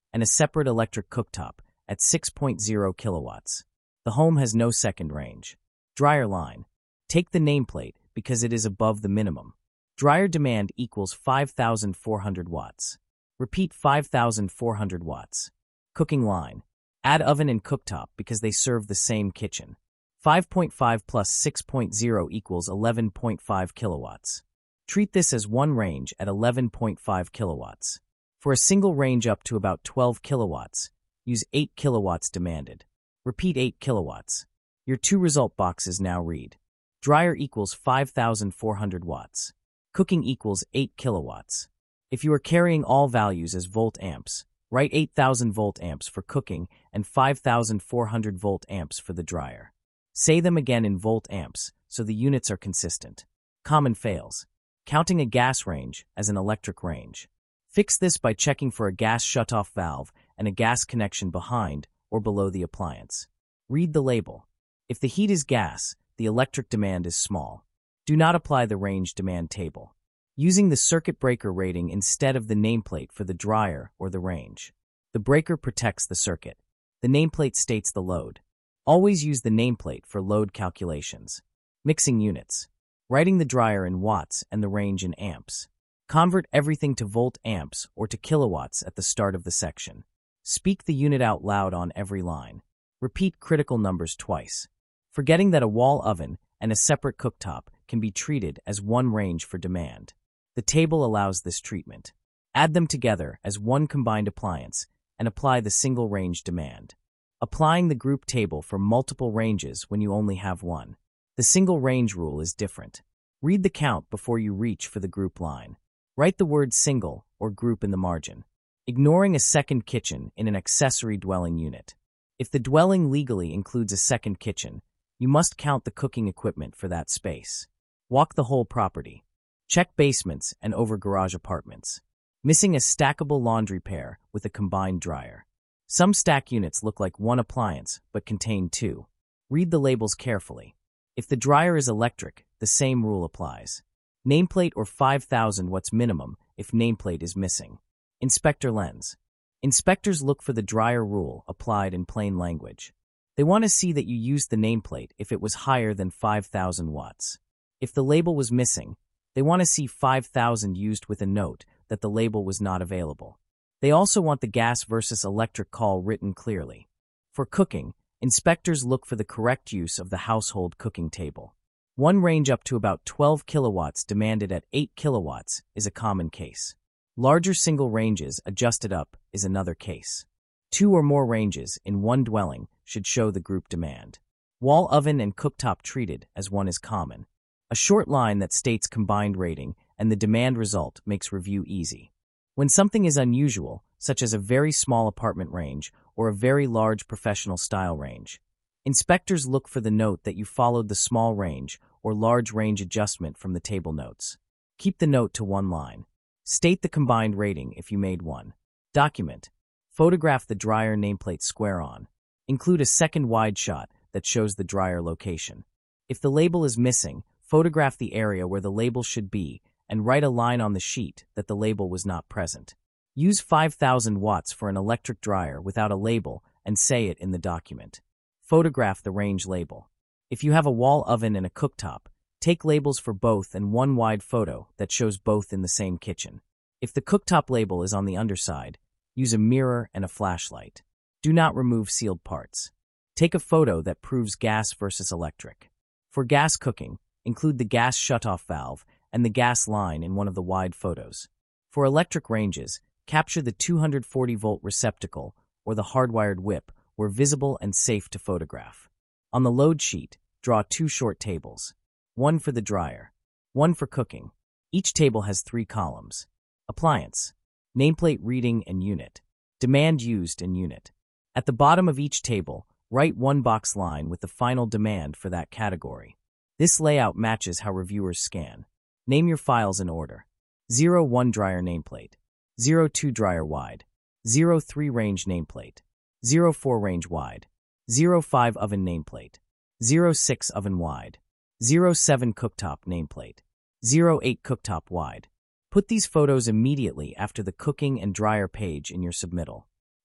and a separate electric cooktop at six point zero kilowatts. The home has no second range. Dryer line. Take the nameplate because it is above the minimum. Dryer demand equals five thousand four hundred watts. Repeat five thousand four hundred watts. Cooking line. Add oven and cooktop because they serve the same kitchen. five point five plus six point zero equals eleven point five kilowatts. Treat this as one range at eleven point five kilowatts. For a single range up to about twelve kilowatts, use eight kilowatts demanded. Repeat eight kilowatts. Your two result boxes now read: dryer equals five thousand four hundred watts. Cooking equals eight kilowatts. If you are carrying all values as volt amps, write eight thousand volt amps for cooking and five thousand four hundred volt amps for the dryer. Say them again in volt amps so the units are consistent. Common fails. Counting a gas range as an electric range. Fix this by checking for a gas shutoff valve and a gas connection behind or below the appliance. Read the label. If the heat is gas, the electric demand is small. Do not apply the range demand table. Using the circuit breaker rating instead of the nameplate for the dryer or the range. The breaker protects the circuit. The nameplate states the load. Always use the nameplate for load calculations. Mixing units. Writing the dryer in watts and the range in amps. Convert everything to volt amps or to kilowatts at the start of the section. Speak the unit out loud on every line. Repeat critical numbers twice. Forgetting that a wall oven and a separate cooktop can be treated as one range for demand. The table allows this treatment. Add them together as one combined appliance and apply the single range demand. Applying the group table for multiple ranges when you only have one. The single range rule is different. Read the count before you reach for the group line. Write the word single or group in the margin. Ignoring a second kitchen in an accessory dwelling unit. If the dwelling legally includes a second kitchen, you must count the cooking equipment for that space. Walk the whole property. Check basements and over garage apartments. Missing a stackable laundry pair with a combined dryer. Some stack units look like one appliance but contain two. Read the labels carefully. If the dryer is electric, the same rule applies. Nameplate or five thousand watts minimum if nameplate is missing. Inspector lens. Inspectors look for the dryer rule applied in plain language. They want to see that you used the nameplate if it was higher than five thousand watts. If the label was missing, they want to see five thousand used with a note that the label was not available. They also want the gas versus electric call written clearly. For cooking, inspectors look for the correct use of the household cooking table. One range up to about twelve kilowatts demanded at eight kilowatts is a common case. Larger single ranges adjusted up is another case. Two or more ranges in one dwelling should show the group demand. Wall oven and cooktop treated as one is common. A short line that states combined rating and the demand result makes review easy. When something is unusual, such as a very small apartment range or a very large professional style range, inspectors look for the note that you followed the small range or large range adjustment from the table notes. Keep the note to one line. State the combined rating if you made one. Document. Photograph the dryer nameplate square on. Include a second wide shot that shows the dryer location. If the label is missing, photograph the area where the label should be and write a line on the sheet that the label was not present. Use five thousand watts for an electric dryer without a label and say it in the document. Photograph the range label. If you have a wall oven and a cooktop, take labels for both and one wide photo that shows both in the same kitchen. If the cooktop label is on the underside, use a mirror and a flashlight. Do not remove sealed parts. Take a photo that proves gas versus electric. For gas cooking, include the gas shutoff valve and the gas line in one of the wide photos. For electric ranges, capture the two hundred forty volt receptacle or the hardwired whip where visible and safe to photograph. On the load sheet, draw two short tables. One for the dryer, one for cooking. Each table has three columns. Appliance, nameplate reading and unit, demand used and unit. At the bottom of each table, write one box line with the final demand for that category. This layout matches how reviewers scan. Name your files in order. zero one dryer nameplate, zero two dryer wide, zero three range nameplate, zero four range wide, zero five oven nameplate, zero six oven wide, zero seven cooktop nameplate, zero eight cooktop wide. Put these photos immediately after the cooking and dryer page in your submittal.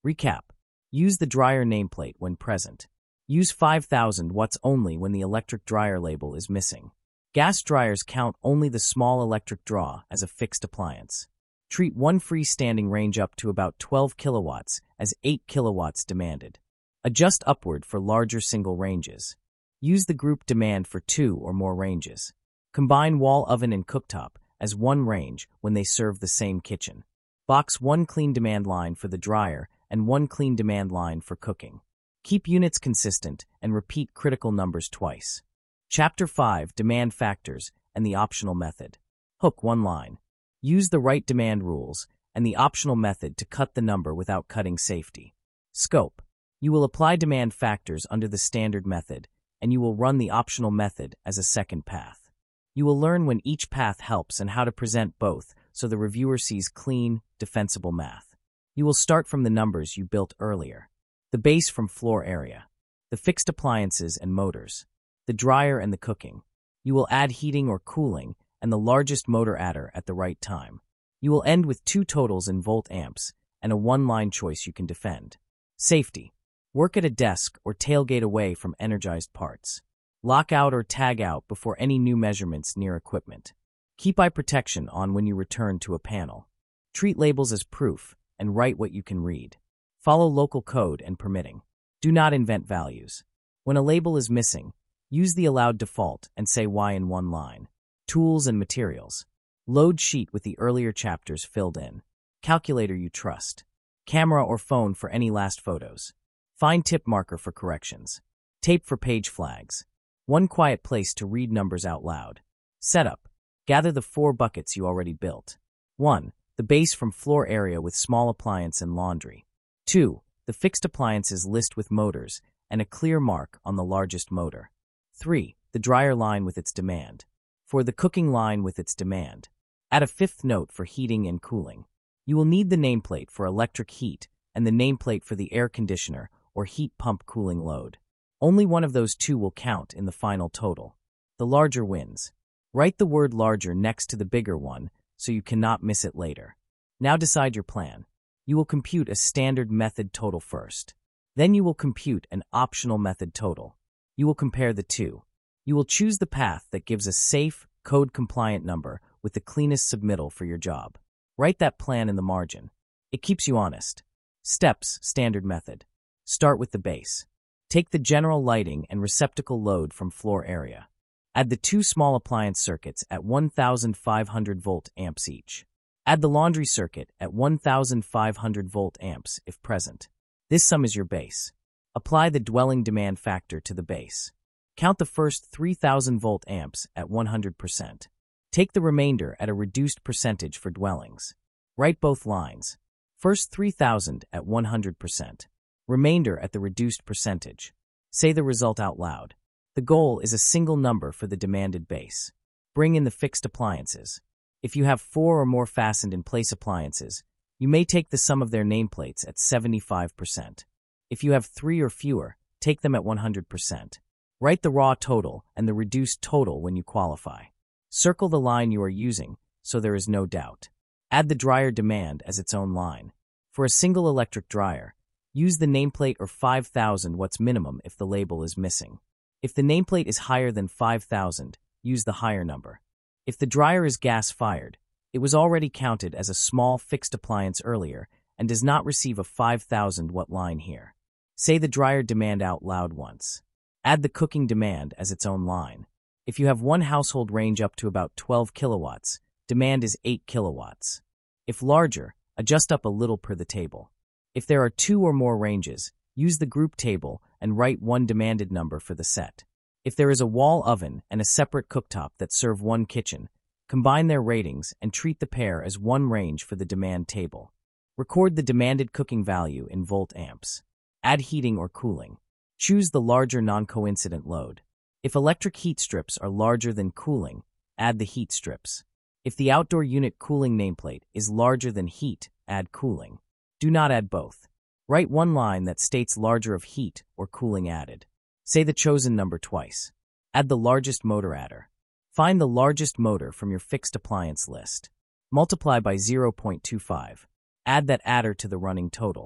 Recap. Use the dryer nameplate when present. Use five thousand watts only when the electric dryer label is missing. Gas dryers count only the small electric draw as a fixed appliance. Treat one freestanding range up to about twelve kilowatts as eight kilowatts demanded. Adjust upward for larger single ranges. Use the group demand for two or more ranges. Combine wall oven and cooktop as one range when they serve the same kitchen. Box one clean demand line for the dryer and one clean demand line for cooking. Keep units consistent and repeat critical numbers twice. Chapter five. Demand Factors and the Optional Method. Hook one line. Use the right demand rules and the optional method to cut the number without cutting safety. Scope. You will apply demand factors under the standard method, and you will run the optional method as a second path. You will learn when each path helps and how to present both so the reviewer sees clean, defensible math. You will start from the numbers you built earlier. The base from floor area. The fixed appliances and motors. The dryer and the cooking. You will add heating or cooling and the largest motor adder at the right time. You will end with two totals in volt amps and a one-line choice you can defend. Safety. Work at a desk or tailgate away from energized parts. Lock out or tag out before any new measurements near equipment. Keep eye protection on when you return to a panel. Treat labels as proof and write what you can read. Follow local code and permitting. Do not invent values. When a label is missing, use the allowed default and say why in one line. Tools and materials. Load sheet with the earlier chapters filled in. Calculator you trust. Camera or phone for any last photos. Find tip marker for corrections. Tape for page flags. One quiet place to read numbers out loud. Setup. Gather the four buckets you already built. one. The base from floor area with small appliance and laundry. two. The fixed appliances list with motors and a clear mark on the largest motor. three. The dryer line with its demand. four. The cooking line with its demand. Add a fifth note for heating and cooling. You will need the nameplate for electric heat and the nameplate for the air conditioner or heat pump cooling load. Only one of those two will count in the final total. The larger wins. Write the word larger next to the bigger one so you cannot miss it later. Now decide your plan. You will compute a standard method total first. Then you will compute an optional method total. You will compare the two. You will choose the path that gives a safe, code-compliant number with the cleanest submittal for your job. Write that plan in the margin. It keeps you honest. Steps, standard method. Start with the base. Take the general lighting and receptacle load from floor area. Add the two small appliance circuits at one thousand five hundred volt amps each. Add the laundry circuit at one thousand five hundred volt amps if present. This sum is your base. Apply the dwelling demand factor to the base. Count the first three thousand volt amps at one hundred percent. Take the remainder at a reduced percentage for dwellings. Write both lines. First three thousand at one hundred percent. Remainder at the reduced percentage. Say the result out loud. The goal is a single number for the demanded base. Bring in the fixed appliances. If you have four or more fastened in place appliances, you may take the sum of their nameplates at seventy-five percent. If you have three or fewer, take them at one hundred percent. Write the raw total and the reduced total when you qualify. Circle the line you are using so there is no doubt. Add the dryer demand as its own line. For a single electric dryer, use the nameplate or five thousand watts minimum if the label is missing. If the nameplate is higher than five thousand, use the higher number. If the dryer is gas-fired, it was already counted as a small fixed appliance earlier and does not receive a five thousand watt line here. Say the dryer demand out loud once. Add the cooking demand as its own line. If you have one household range up to about twelve kilowatts, demand is eight kilowatts. If larger, adjust up a little per the table. If there are two or more ranges, use the group table and write one demanded number for the set. If there is a wall oven and a separate cooktop that serve one kitchen, combine their ratings and treat the pair as one range for the demand table. Record the demanded cooking value in volt amps. Add heating or cooling. Choose the larger non-coincident load. If electric heat strips are larger than cooling, add the heat strips. If the outdoor unit cooling nameplate is larger than heat, add cooling. Do not add both. Write one line that states larger of heat or cooling added. Say the chosen number twice. Add the largest motor adder. Find the largest motor from your fixed appliance list. Multiply by zero point two five. Add that adder to the running total.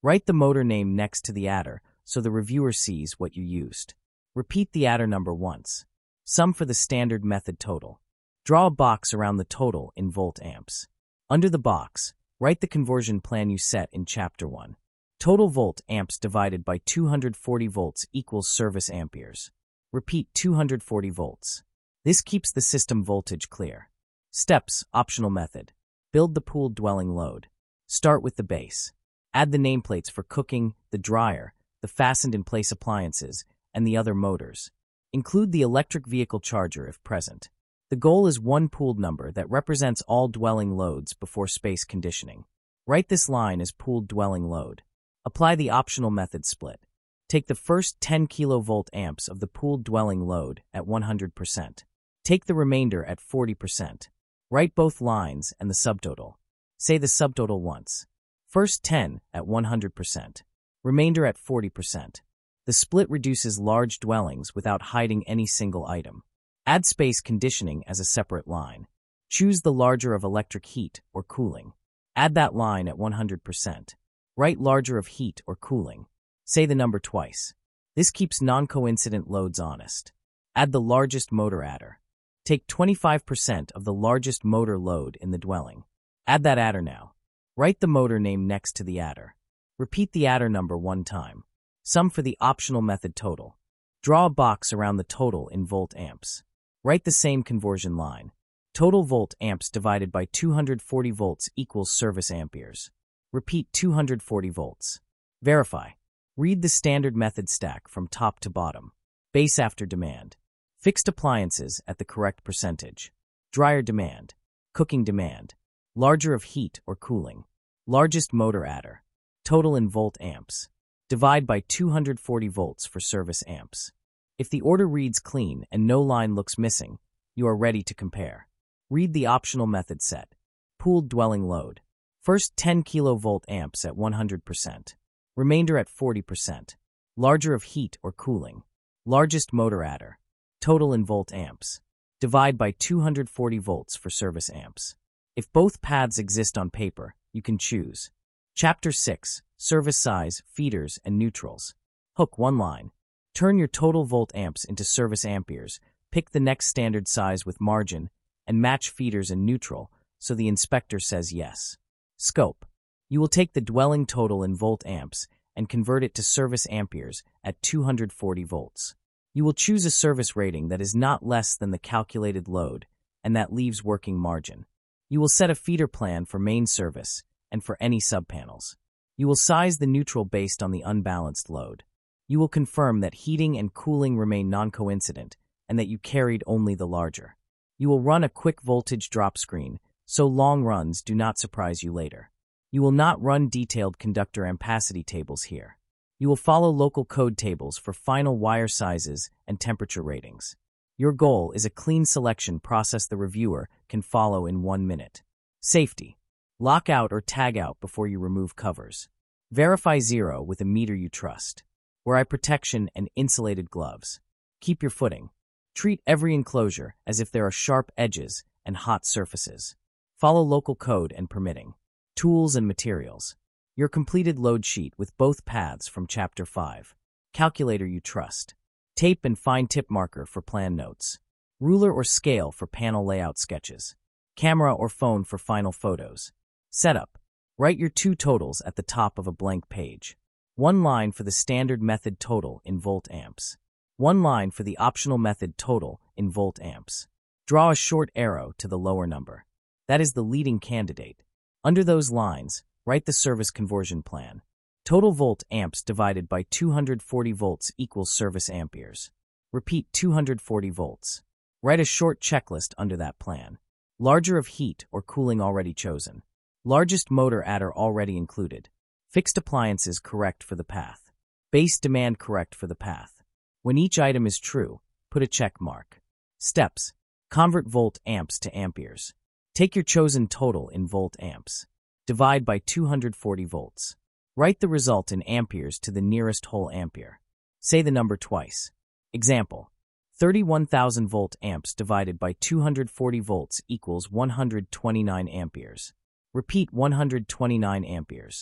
Write the motor name next to the adder so the reviewer sees what you used. Repeat the adder number once. Sum for the standard method total. Draw a box around the total in volt amps. Under the box, write the conversion plan you set in Chapter one. Total volt amps divided by two hundred forty volts equals service amperes. Repeat two hundred forty volts. This keeps the system voltage clear. Steps, optional method. Build the pooled dwelling load. Start with the base. Add the nameplates for cooking, the dryer, the fastened-in-place appliances, and the other motors. Include the electric vehicle charger if present. The goal is one pooled number that represents all dwelling loads before space conditioning. Write this line as pooled dwelling load. Apply the optional method split. Take the first ten kilovolt amps of the pooled dwelling load at one hundred percent. Take the remainder at forty percent. Write both lines and the subtotal. Say the subtotal once. First ten at one hundred percent. Remainder at forty percent. The split reduces large dwellings without hiding any single item. Add space conditioning as a separate line. Choose the larger of electric heat or cooling. Add that line at one hundred percent. Write larger of heat or cooling. Say the number twice. This keeps non-coincident loads honest. Add the largest motor adder. Take twenty-five percent of the largest motor load in the dwelling. Add that adder now. Write the motor name next to the adder. Repeat the adder number one time. Sum for the optional method total. Draw a box around the total in volt amps. Write the same conversion line. Total volt amps divided by two hundred forty volts equals service amperes. Repeat two hundred forty volts. Verify. Read the standard method stack from top to bottom. Base after demand. Fixed appliances at the correct percentage. Dryer demand. Cooking demand. Larger of heat or cooling. Largest motor adder. Total in volt amps. Divide by two hundred forty volts for service amps. If the order reads clean and no line looks missing, you are ready to compare. Read the optional method set. Pooled dwelling load. First ten kilovolt amps at one hundred percent. Remainder at forty percent. Larger of heat or cooling. Largest motor adder. Total in volt amps. Divide by two hundred forty volts for service amps. If both paths exist on paper, you can choose. Chapter six. Service size, feeders, and neutrals. Hook one line. Turn your total volt amps into service amperes, pick the next standard size with margin, and match feeders and neutral so the inspector says yes. Scope. You will take the dwelling total in volt amps and convert it to service amperes at two hundred forty volts. You will choose a service rating that is not less than the calculated load and that leaves working margin. You will set a feeder plan for main service and for any subpanels. You will size the neutral based on the unbalanced load. You will confirm that heating and cooling remain non-coincident and that you carried only the larger. You will run a quick voltage drop screen, so long runs do not surprise you later. You will not run detailed conductor ampacity tables here. You will follow local code tables for final wire sizes and temperature ratings. Your goal is a clean selection process the reviewer can follow in one minute. Safety. Lock out or tag out before you remove covers. Verify zero with a meter you trust. Wear eye protection and insulated gloves. Keep your footing. Treat every enclosure as if there are sharp edges and hot surfaces. Follow local code and permitting. Tools and materials. Your completed load sheet with both paths from Chapter five. Calculator you trust. Tape and fine tip marker for plan notes. Ruler or scale for panel layout sketches. Camera or phone for final photos. Setup. Write your two totals at the top of a blank page. One line for the standard method total in volt amps. One line for the optional method total in volt amps. Draw a short arrow to the lower number. That is the leading candidate. Under those lines, write the service conversion plan. Total volt amps divided by two hundred forty volts equals service amperes. Repeat two hundred forty volts. Write a short checklist under that plan. Larger of heat or cooling already chosen. Largest motor adder already included. Fixed appliances correct for the path. Base demand correct for the path. When each item is true, put a check mark. Steps. Convert volt amps to amperes. Take your chosen total in volt amps. Divide by two hundred forty volts. Write the result in amperes to the nearest whole ampere. Say the number twice. Example. thirty-one thousand volt amps divided by two hundred forty volts equals one hundred twenty-nine amperes. Repeat one hundred twenty-nine amperes.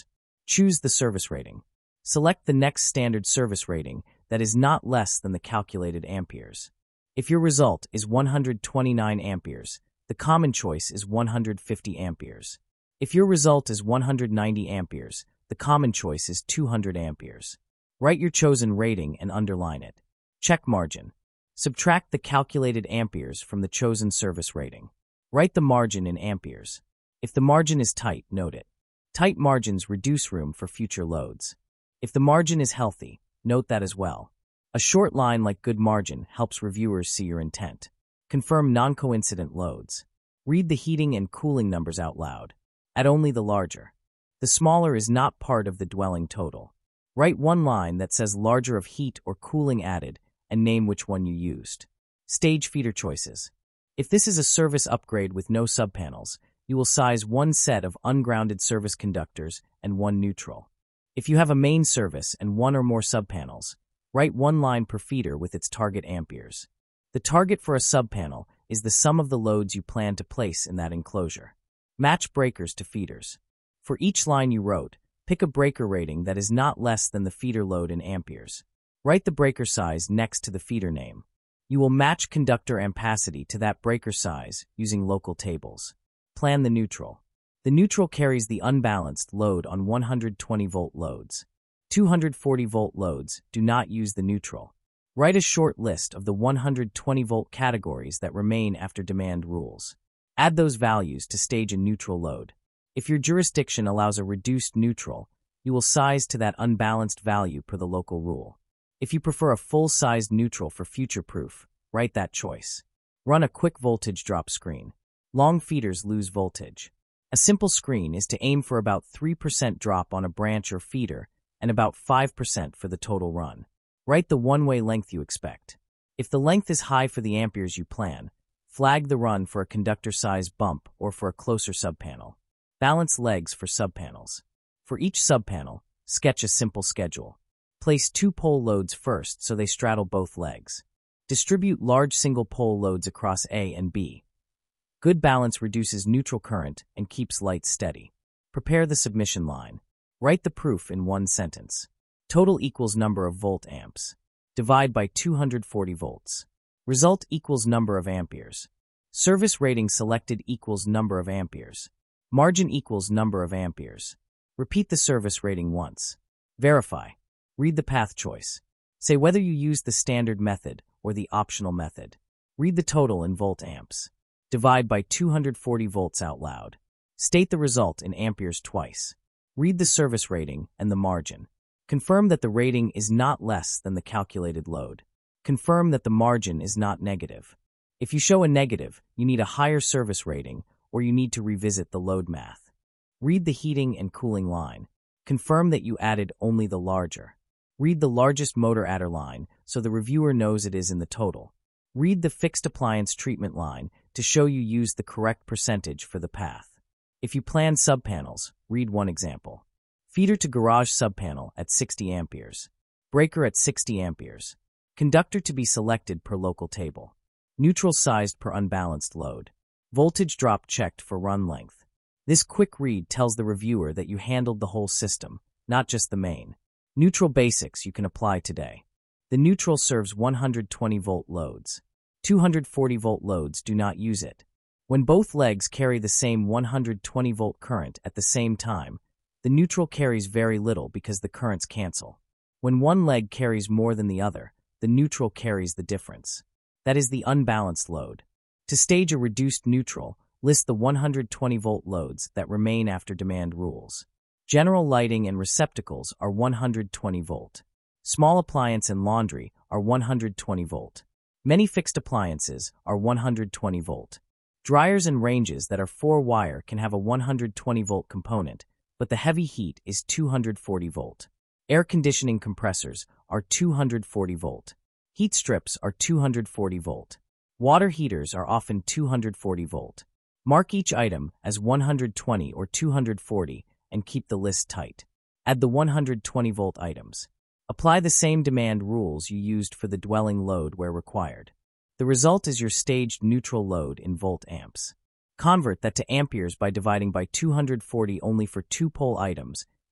Choose the service rating. Select the next standard service rating that is not less than the calculated amperes. If your result is one hundred twenty-nine amperes, the common choice is one hundred fifty amperes. If your result is one hundred ninety amperes, the common choice is two hundred amperes. Write your chosen rating and underline it. Check margin. Subtract the calculated amperes from the chosen service rating. Write the margin in amperes. If the margin is tight, note it. Tight margins reduce room for future loads. If the margin is healthy, note that as well. A short line like good margin helps reviewers see your intent. Confirm non-coincident loads. Read the heating and cooling numbers out loud. Add only the larger. The smaller is not part of the dwelling total. Write one line that says larger of heat or cooling added and name which one you used. Stage feeder choices. If this is a service upgrade with no subpanels, you will size one set of ungrounded service conductors and one neutral. If you have a main service and one or more subpanels, write one line per feeder with its target amperes. The target for a subpanel is the sum of the loads you plan to place in that enclosure. Match breakers to feeders. For each line you wrote, pick a breaker rating that is not less than the feeder load in amperes. Write the breaker size next to the feeder name. You will match conductor ampacity to that breaker size using local tables. Plan the neutral. The neutral carries the unbalanced load on one hundred twenty volt loads. two hundred forty volt loads do not use the neutral. Write a short list of the one hundred twenty volt categories that remain after demand rules. Add those values to stage a neutral load. If your jurisdiction allows a reduced neutral, you will size to that unbalanced value per the local rule. If you prefer a full-sized neutral for future proof, write that choice. Run a quick voltage drop screen. Long feeders lose voltage. A simple screen is to aim for about three percent drop on a branch or feeder and about five percent for the total run. Write the one-way length you expect. If the length is high for the amperes you plan, flag the run for a conductor size bump or for a closer subpanel. Balance legs for subpanels. For each subpanel, sketch a simple schedule. Place two pole loads first so they straddle both legs. Distribute large single pole loads across A and B. Good balance reduces neutral current and keeps lights steady. Prepare the submission line. Write the proof in one sentence. Total equals number of volt amps. Divide by two hundred forty volts. Result equals number of amperes. Service rating selected equals number of amperes. Margin equals number of amperes. Repeat the service rating once. Verify. Read the path choice. Say whether you used the standard method or the optional method. Read the total in volt amps. Divide by two hundred forty volts out loud. State the result in amperes twice. Read the service rating and the margin. Confirm that the rating is not less than the calculated load. Confirm that the margin is not negative. If you show a negative, you need a higher service rating or you need to revisit the load math. Read the heating and cooling line. Confirm that you added only the larger. Read the largest motor adder line so the reviewer knows it is in the total. Read the fixed appliance treatment line to show you used the correct percentage for the path. If you plan subpanels, read one example. Feeder to garage subpanel at sixty amperes. Breaker at sixty amperes. Conductor to be selected per local table. Neutral sized per unbalanced load. Voltage drop checked for run length. This quick read tells the reviewer that you handled the whole system, not just the main. Neutral basics you can apply today. The neutral serves one hundred twenty volt loads. two hundred forty volt loads do not use it. When both legs carry the same one hundred twenty volt current at the same time, the neutral carries very little because the currents cancel. When one leg carries more than the other, the neutral carries the difference. That is the unbalanced load. To stage a reduced neutral, list the one hundred twenty volt loads that remain after demand rules. General lighting and receptacles are one hundred twenty volt. Small appliance and laundry are one hundred twenty volt. Many fixed appliances are one hundred twenty volt. Dryers and ranges that are four wire can have a one hundred twenty volt component, but the heavy heat is two hundred forty volt. Air conditioning compressors are two hundred forty volt. Heat strips are two hundred forty volt. Water heaters are often two hundred forty volt. Mark each item as one hundred twenty or two hundred forty and keep the list tight. Add the one hundred twenty volt items. Apply the same demand rules you used for the dwelling load where required. The result is your staged neutral load in volt amps. Convert that to amperes by dividing by two hundred forty only for two pole items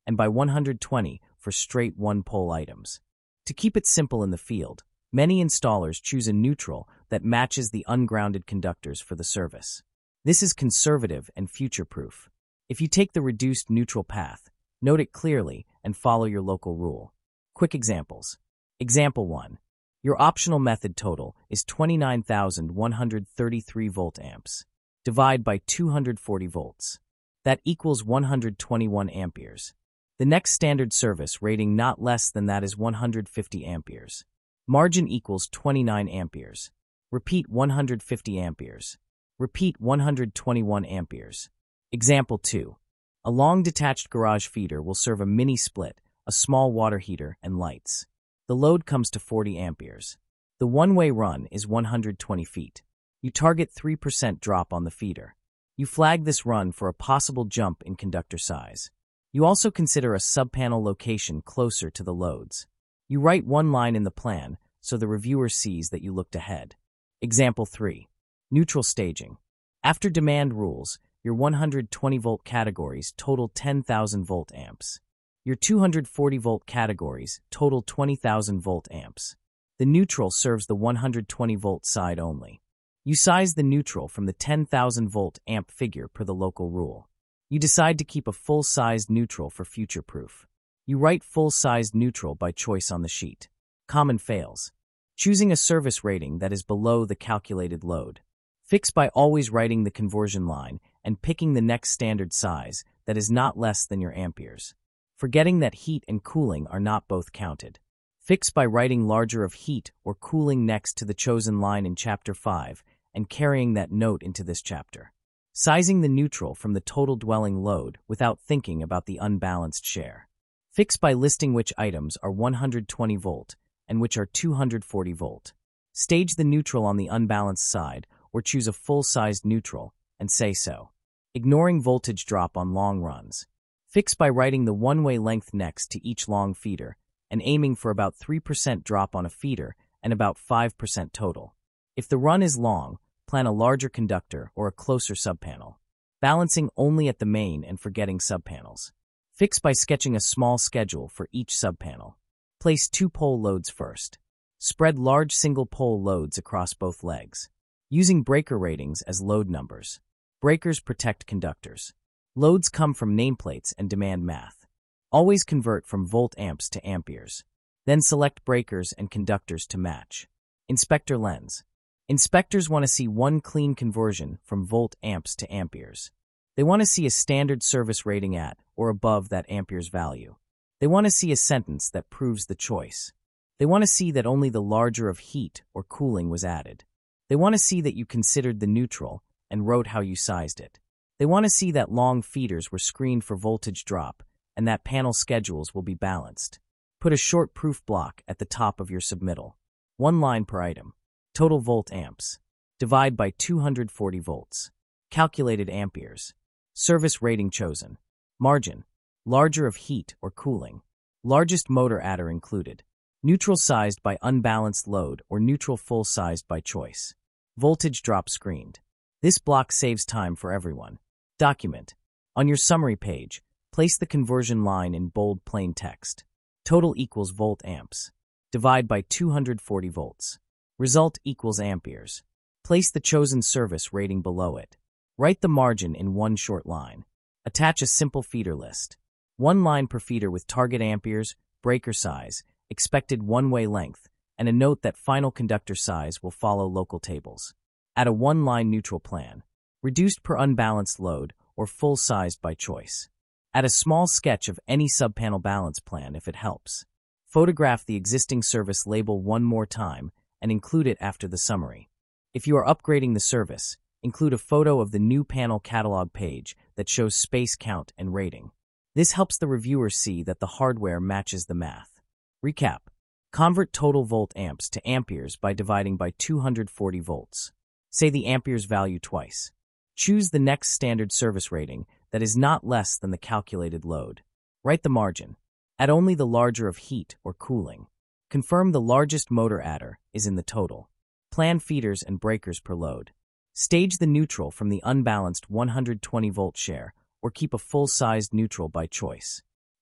and by one hundred twenty for straight one-pole items. To keep it simple in the field, many installers choose a neutral that matches the ungrounded conductors for the service. This is conservative and future-proof. If you take the reduced neutral path, note it clearly and follow your local rule. Quick examples. Example one. Your optional method total is twenty-nine thousand one hundred thirty-three volt amps. Divide by two hundred forty volts. That equals one hundred twenty-one amperes. The next standard service rating not less than that is one hundred fifty amperes. Margin equals twenty-nine amperes. Repeat one hundred fifty amperes. Repeat one hundred twenty-one amperes. Example two. A long detached garage feeder will serve a mini split, a small water heater, and lights. The load comes to forty amperes. The one-way run is one hundred twenty feet. You target three percent drop on the feeder. You flag this run for a possible jump in conductor size. You also consider a subpanel location closer to the loads. You write one line in the plan so the reviewer sees that you looked ahead. Example three. Neutral staging. After demand rules, your one hundred twenty volt categories total ten thousand volt amps. Your two hundred forty volt categories total twenty thousand volt amps. The neutral serves the one hundred twenty volt side only. You size the neutral from the ten thousand volt amp figure per the local rule. You decide to keep a full-sized neutral for future-proof. You write full-sized neutral by choice on the sheet. Common fails. Choosing a service rating that is below the calculated load. Fix by always writing the conversion line and picking the next standard size that is not less than your amperes. Forgetting that heat and cooling are not both counted. Fix by writing larger of heat or cooling next to the chosen line in Chapter five and carrying that note into this chapter. Sizing the neutral from the total dwelling load without thinking about the unbalanced share. Fix by listing which items are one hundred twenty volt and which are two hundred forty volt. Stage the neutral on the unbalanced side or choose a full-sized neutral and say so. Ignoring voltage drop on long runs. Fix by writing the one-way length next to each long feeder and aiming for about three percent drop on a feeder and about five percent total. If the run is long, plan a larger conductor or a closer subpanel. Balancing only at the main and forgetting subpanels. Fix by sketching a small schedule for each subpanel. Place two-pole loads first. Spread large single-pole loads across both legs. Using breaker ratings as load numbers. Breakers protect conductors. Loads come from nameplates and demand math. Always convert from volt amps to amperes. Then select breakers and conductors to match. Inspector lens. Inspectors want to see one clean conversion from volt amps to amperes. They want to see a standard service rating at or above that amperes value. They want to see a sentence that proves the choice. They want to see that only the larger of heat or cooling was added. They want to see that you considered the neutral and wrote how you sized it. They want to see that long feeders were screened for voltage drop and that panel schedules will be balanced. Put a short proof block at the top of your submittal. One line per item. Total volt amps. Divide by two hundred forty volts. Calculated amperes. Service rating chosen. Margin. Larger of heat or cooling. Largest motor adder included. Neutral sized by unbalanced load or neutral full sized by choice. Voltage drop screened. This block saves time for everyone. Document. On your summary page, place the conversion line in bold plain text. Total equals volt amps. Divide by two hundred forty volts. Result equals amperes. Place the chosen service rating below it. Write the margin in one short line. Attach a simple feeder list. One line per feeder with target amperes, breaker size, expected one-way length, and a note that final conductor size will follow local tables. Add a one-line neutral plan. Reduced per unbalanced load or full-sized by choice. Add a small sketch of any subpanel balance plan if it helps. Photograph the existing service label one more time and include it after the summary. If you are upgrading the service, include a photo of the new panel catalog page that shows space count and rating. This helps the reviewer see that the hardware matches the math. Recap. Convert total volt amps to amperes by dividing by two hundred forty volts. Say the amperes value twice. Choose the next standard service rating that is not less than the calculated load. Write the margin. Add only the larger of heat or cooling. Confirm the largest motor adder is in the total. Plan feeders and breakers per load. Stage the neutral from the unbalanced one hundred twenty volt share or keep a full-sized neutral by choice.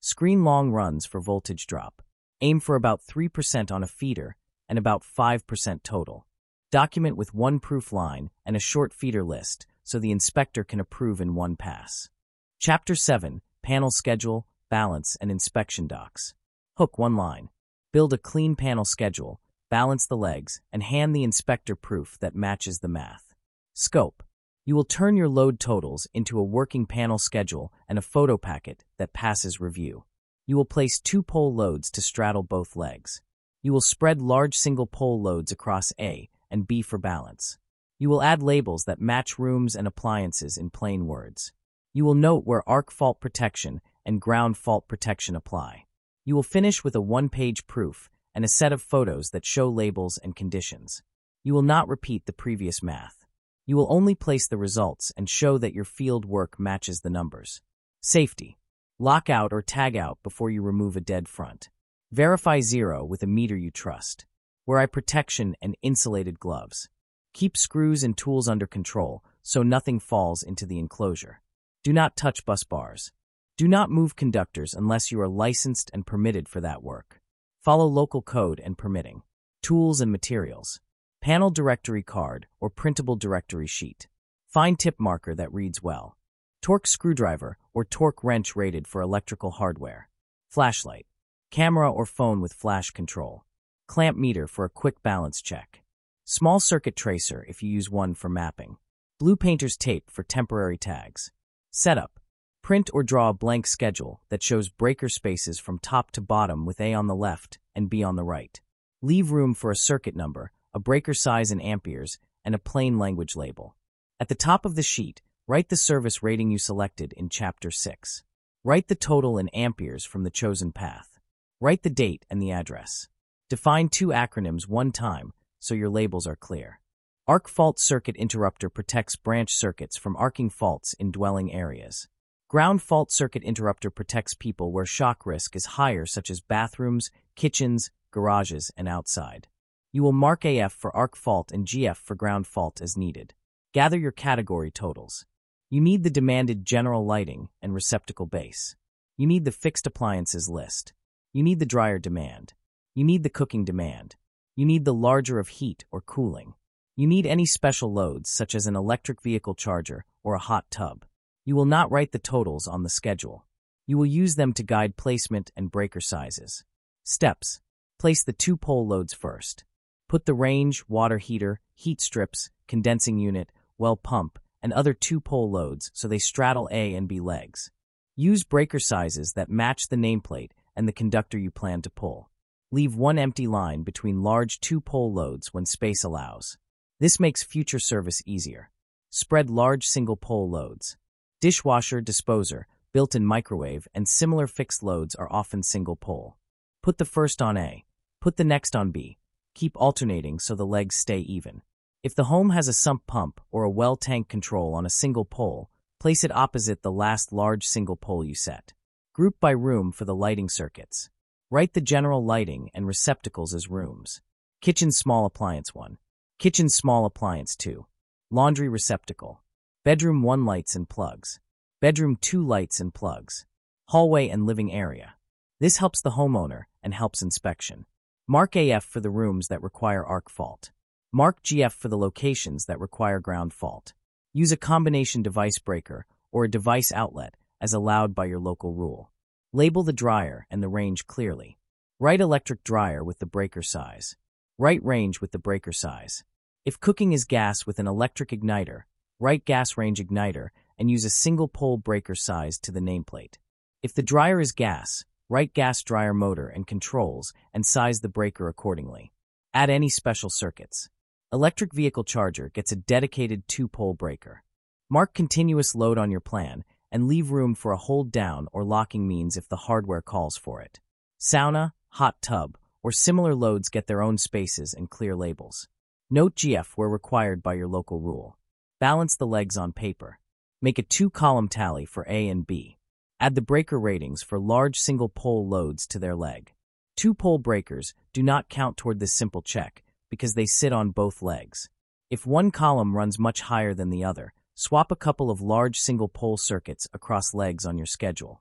Screen long runs for voltage drop. Aim for about three percent on a feeder and about five percent total. Document with one proof line and a short feeder list so the inspector can approve in one pass. Chapter seven. Panel Schedule, Balance, and Inspection Docs. Hook one line. Build a clean panel schedule, balance the legs, and hand the inspector proof that matches the math. Scope. You will turn your load totals into a working panel schedule and a photo packet that passes review. You will place two pole loads to straddle both legs. You will spread large single pole loads across A and B for balance. You will add labels that match rooms and appliances in plain words. You will note where arc fault protection and ground fault protection apply. You will finish with a one-page proof and a set of photos that show labels and conditions. You will not repeat the previous math. You will only place the results and show that your field work matches the numbers. Safety. Lock out or tag out before you remove a dead front. Verify zero with a meter you trust. Wear eye protection and insulated gloves. Keep screws and tools under control so nothing falls into the enclosure. Do not touch bus bars. Do not move conductors unless you are licensed and permitted for that work. Follow local code and permitting. Tools and materials. Panel directory card or printable directory sheet. Fine tip marker that reads well. Torque screwdriver or torque wrench rated for electrical hardware. Flashlight. Camera or phone with flash control. Clamp meter for a quick balance check. Small circuit tracer if you use one for mapping. Blue painter's tape for temporary tags. Setup. Print or draw a blank schedule that shows breaker spaces from top to bottom with A on the left and B on the right. Leave room for a circuit number, a breaker size in amperes, and a plain language label. At the top of the sheet, write the service rating you selected in Chapter six. Write the total in amperes from the chosen path. Write the date and the address. Define two acronyms one time so your labels are clear. Arc fault circuit interrupter protects branch circuits from arcing faults in dwelling areas. Ground fault circuit interrupter protects people where shock risk is higher, such as bathrooms, kitchens, garages, and outside. You will mark A F for arc fault and G F for ground fault as needed. Gather your category totals. You need the demanded general lighting and receptacle base. You need the fixed appliances list. You need the dryer demand. You need the cooking demand. You need the larger of heat or cooling. You need any special loads, such as an electric vehicle charger or a hot tub. You will not write the totals on the schedule. You will use them to guide placement and breaker sizes. Steps. Place the two pole loads first. Put the range, water heater, heat strips, condensing unit, well pump, and other two pole loads so they straddle A and B legs. Use breaker sizes that match the nameplate and the conductor you plan to pull. Leave one empty line between large two pole loads when space allows. This makes future service easier. Spread large single pole loads. Dishwasher, disposer, built-in microwave, and similar fixed loads are often single pole. Put the first on A. Put the next on B. Keep alternating so the legs stay even. If the home has a sump pump or a well tank control on a single pole, place it opposite the last large single pole you set. Group by room for the lighting circuits. Write the general lighting and receptacles as rooms. Kitchen small appliance one. Kitchen small appliance two. Laundry receptacle. Bedroom one lights and plugs. Bedroom two lights and plugs. Hallway and living area. This helps the homeowner and helps inspection. Mark A F for the rooms that require arc fault. Mark G F for the locations that require ground fault. Use a combination device breaker or a device outlet as allowed by your local rule. Label the dryer and the range clearly. Write electric dryer with the breaker size. Write range with the breaker size. If cooking is gas with an electric igniter, write gas range igniter and use a single pole breaker size to the nameplate. If the dryer is gas, write gas dryer motor and controls and size the breaker accordingly. Add any special circuits. Electric vehicle charger gets a dedicated two-pole breaker. Mark continuous load on your plan and leave room for a hold down or locking means if the hardware calls for it. Sauna, hot tub, or similar loads get their own spaces and clear labels. Note G F where required by your local rule. Balance the legs on paper. Make a two-column tally for A and B. Add the breaker ratings for large single-pole loads to their leg. Two-pole breakers do not count toward this simple check because they sit on both legs. If one column runs much higher than the other, swap a couple of large single-pole circuits across legs on your schedule.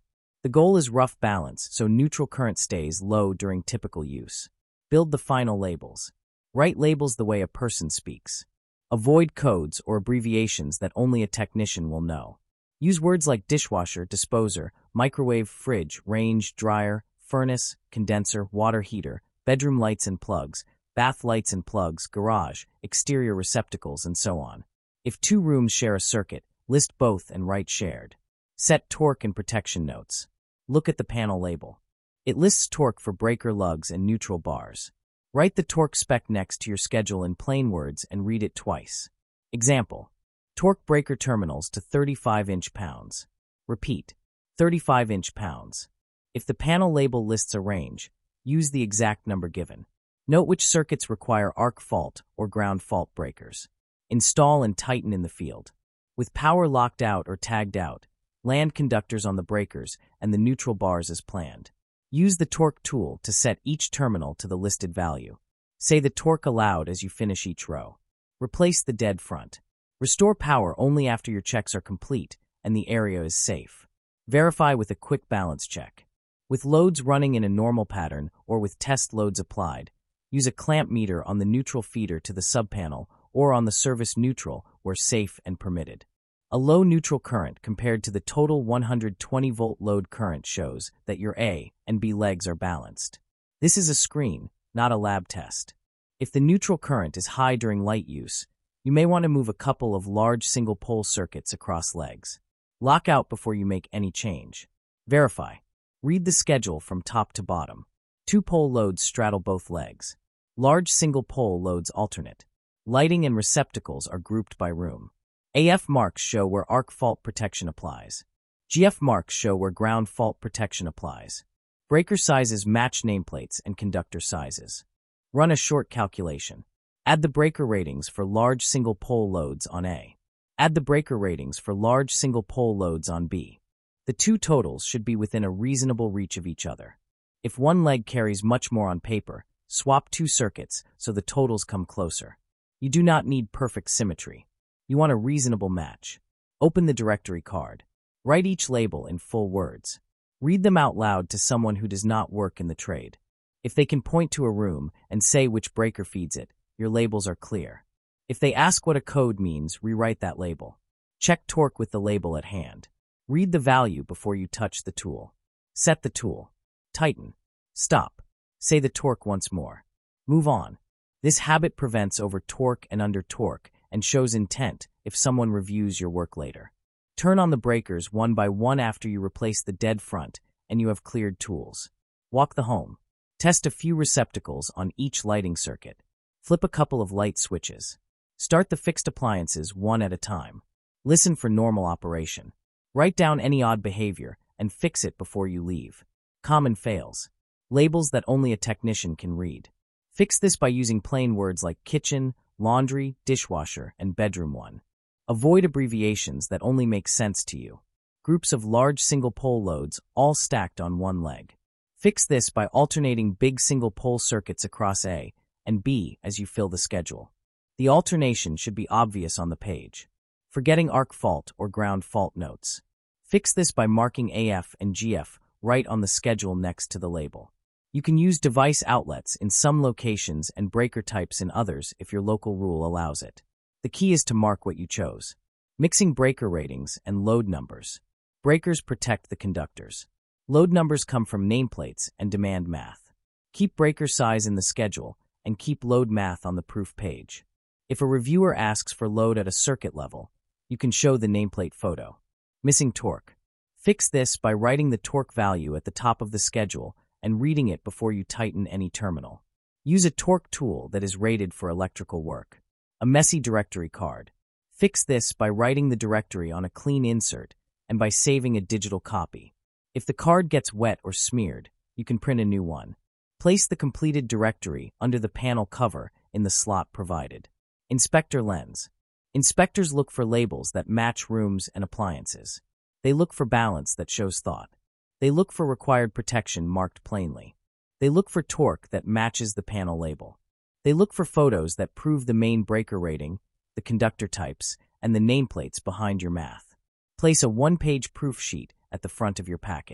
The goal is rough balance, so neutral current stays low during typical use. Build the final labels. Write labels the way a person speaks. Avoid codes or abbreviations that only a technician will know. Use words like dishwasher, disposer, microwave, fridge, range, dryer, furnace, condenser, water heater, bedroom lights and plugs, bath lights and plugs, garage, exterior receptacles, and so on. If two rooms share a circuit, list both and write shared. Set torque and protection notes. Look at the panel label. It lists torque for breaker lugs and neutral bars. Write the torque spec next to your schedule in plain words and read it twice. Example: torque breaker terminals to thirty-five inch pounds. Repeat: thirty-five inch pounds. If the panel label lists a range, use the exact number given. Note which circuits require arc fault or ground fault breakers. Install and tighten in the field. With power locked out or tagged out, land conductors on the breakers and the neutral bars as planned. Use the torque tool to set each terminal to the listed value. Say the torque allowed as you finish each row. Replace the dead front. Restore power only after your checks are complete and the area is safe. Verify with a quick balance check. With loads running in a normal pattern or with test loads applied, use a clamp meter on the neutral feeder to the subpanel or on the service neutral where safe and permitted. A low neutral current compared to the total one hundred twenty volt load current shows that your A and B legs are balanced. This is a screen, not a lab test. If the neutral current is high during light use, you may want to move a couple of large single-pole circuits across legs. Lock out before you make any change. Verify. Read the schedule from top to bottom. Two-pole loads straddle both legs. Large single-pole loads alternate. Lighting and receptacles are grouped by room. A F marks show where arc fault protection applies. G F marks show where ground fault protection applies. Breaker sizes match nameplates and conductor sizes. Run a short calculation. Add the breaker ratings for large single-pole loads on A. Add the breaker ratings for large single-pole loads on B. The two totals should be within a reasonable reach of each other. If one leg carries much more on paper, swap two circuits so the totals come closer. You do not need perfect symmetry. You want a reasonable match. Open the directory card. Write each label in full words. Read them out loud to someone who does not work in the trade. If they can point to a room and say which breaker feeds it, your labels are clear. If they ask what a code means, rewrite that label. Check torque with the label at hand. Read the value before you touch the tool. Set the tool. Tighten. Stop. Say the torque once more. Move on. This habit prevents over torque and under torque and shows intent if someone reviews your work later. Turn on the breakers one by one after you replace the dead front and you have cleared tools. Walk the home. Test a few receptacles on each lighting circuit. Flip a couple of light switches. Start the fixed appliances one at a time. Listen for normal operation. Write down any odd behavior and fix it before you leave. Common fails. Labels that only a technician can read. Fix this by using plain words like kitchen, laundry, dishwasher, and bedroom one. Avoid abbreviations that only make sense to you. Groups of large single-pole loads all stacked on one leg. Fix this by alternating big single-pole circuits across A and B as you fill the schedule. The alternation should be obvious on the page. Forgetting arc fault or ground fault notes. Fix this by marking A F and G F right on the schedule next to the label. You can use device outlets in some locations and breaker types in others if your local rule allows it. The key is to mark what you chose. Mixing breaker ratings and load numbers. Breakers protect the conductors. Load numbers come from nameplates and demand math. Keep breaker size in the schedule and keep load math on the proof page. If a reviewer asks for load at a circuit level, you can show the nameplate photo. Missing torque. Fix this by writing the torque value at the top of the schedule and reading it before you tighten any terminal. Use a torque tool that is rated for electrical work. A messy directory card. Fix this by writing the directory on a clean insert and by saving a digital copy. If the card gets wet or smeared, you can print a new one. Place the completed directory under the panel cover in the slot provided. Inspector lens. Inspectors look for labels that match rooms and appliances. They look for balance that shows thought. They look for required protection marked plainly. They look for torque that matches the panel label. They look for photos that prove the main breaker rating, the conductor types, and the nameplates behind your math. Place a one-page proof sheet at the front of your packet.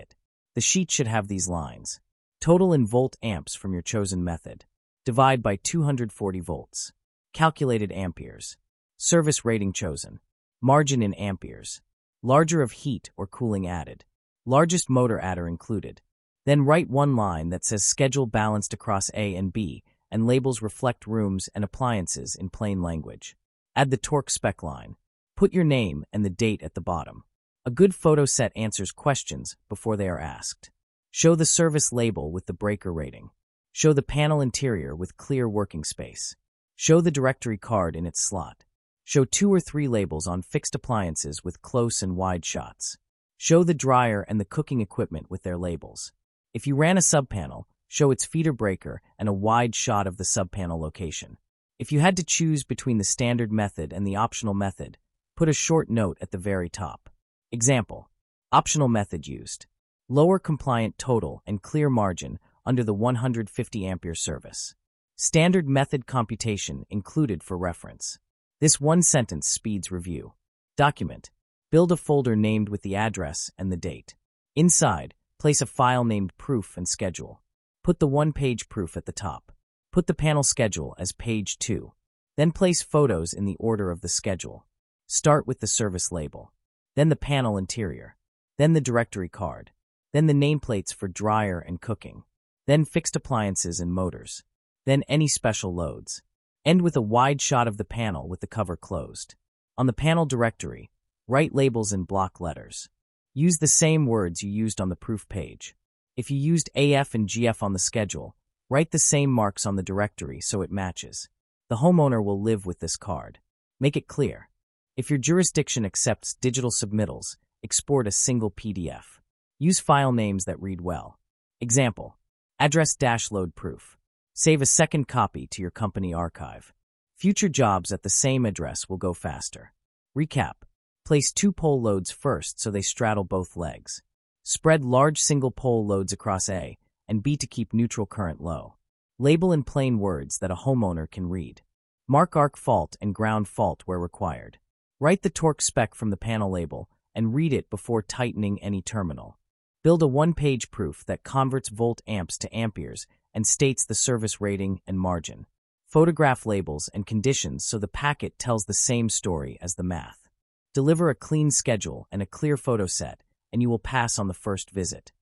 The sheet should have these lines. Total in volt amps from your chosen method. Divide by two hundred forty volts. Calculated amperes. Service rating chosen. Margin in amperes. Larger of heat or cooling added. Largest motor adder included. Then write one line that says schedule balanced across A and B and labels reflect rooms and appliances in plain language. Add the torque spec line. Put your name and the date at the bottom. A good photo set answers questions before they are asked. Show the service label with the breaker rating. Show the panel interior with clear working space. Show the directory card in its slot. Show two or three labels on fixed appliances with close and wide shots. Show the dryer and the cooking equipment with their labels. If you ran a subpanel, show its feeder breaker and a wide shot of the subpanel location. If you had to choose between the standard method and the optional method, put a short note at the very top. Example: optional method used. Lower compliant total and clear margin under the one hundred fifty ampere service. Standard method computation included for reference. This one sentence speeds review. Document. Build a folder named with the address and the date. Inside, place a file named proof and schedule. Put the one-page proof at the top. Put the panel schedule as page two. Then place photos in the order of the schedule. Start with the service label. Then the panel interior. Then the directory card. Then the nameplates for dryer and cooking. Then fixed appliances and motors. Then any special loads. End with a wide shot of the panel with the cover closed. On the panel directory, write labels in block letters. Use the same words you used on the proof page. If you used A F and G F on the schedule, write the same marks on the directory so it matches. The homeowner will live with this card. Make it clear. If your jurisdiction accepts digital submittals, export a single P D F. Use file names that read well. Example: address-load proof. Save a second copy to your company archive. Future jobs at the same address will go faster. Recap. Place two pole loads first so they straddle both legs. Spread large single pole loads across A and B to keep neutral current low. Label in plain words that a homeowner can read. Mark arc fault and ground fault where required. Write the torque spec from the panel label and read it before tightening any terminal. Build a one-page proof that converts volt amps to amperes and states the service rating and margin. Photograph labels and conditions so the packet tells the same story as the math. Deliver a clean schedule and a clear photo set, and you will pass on the first visit.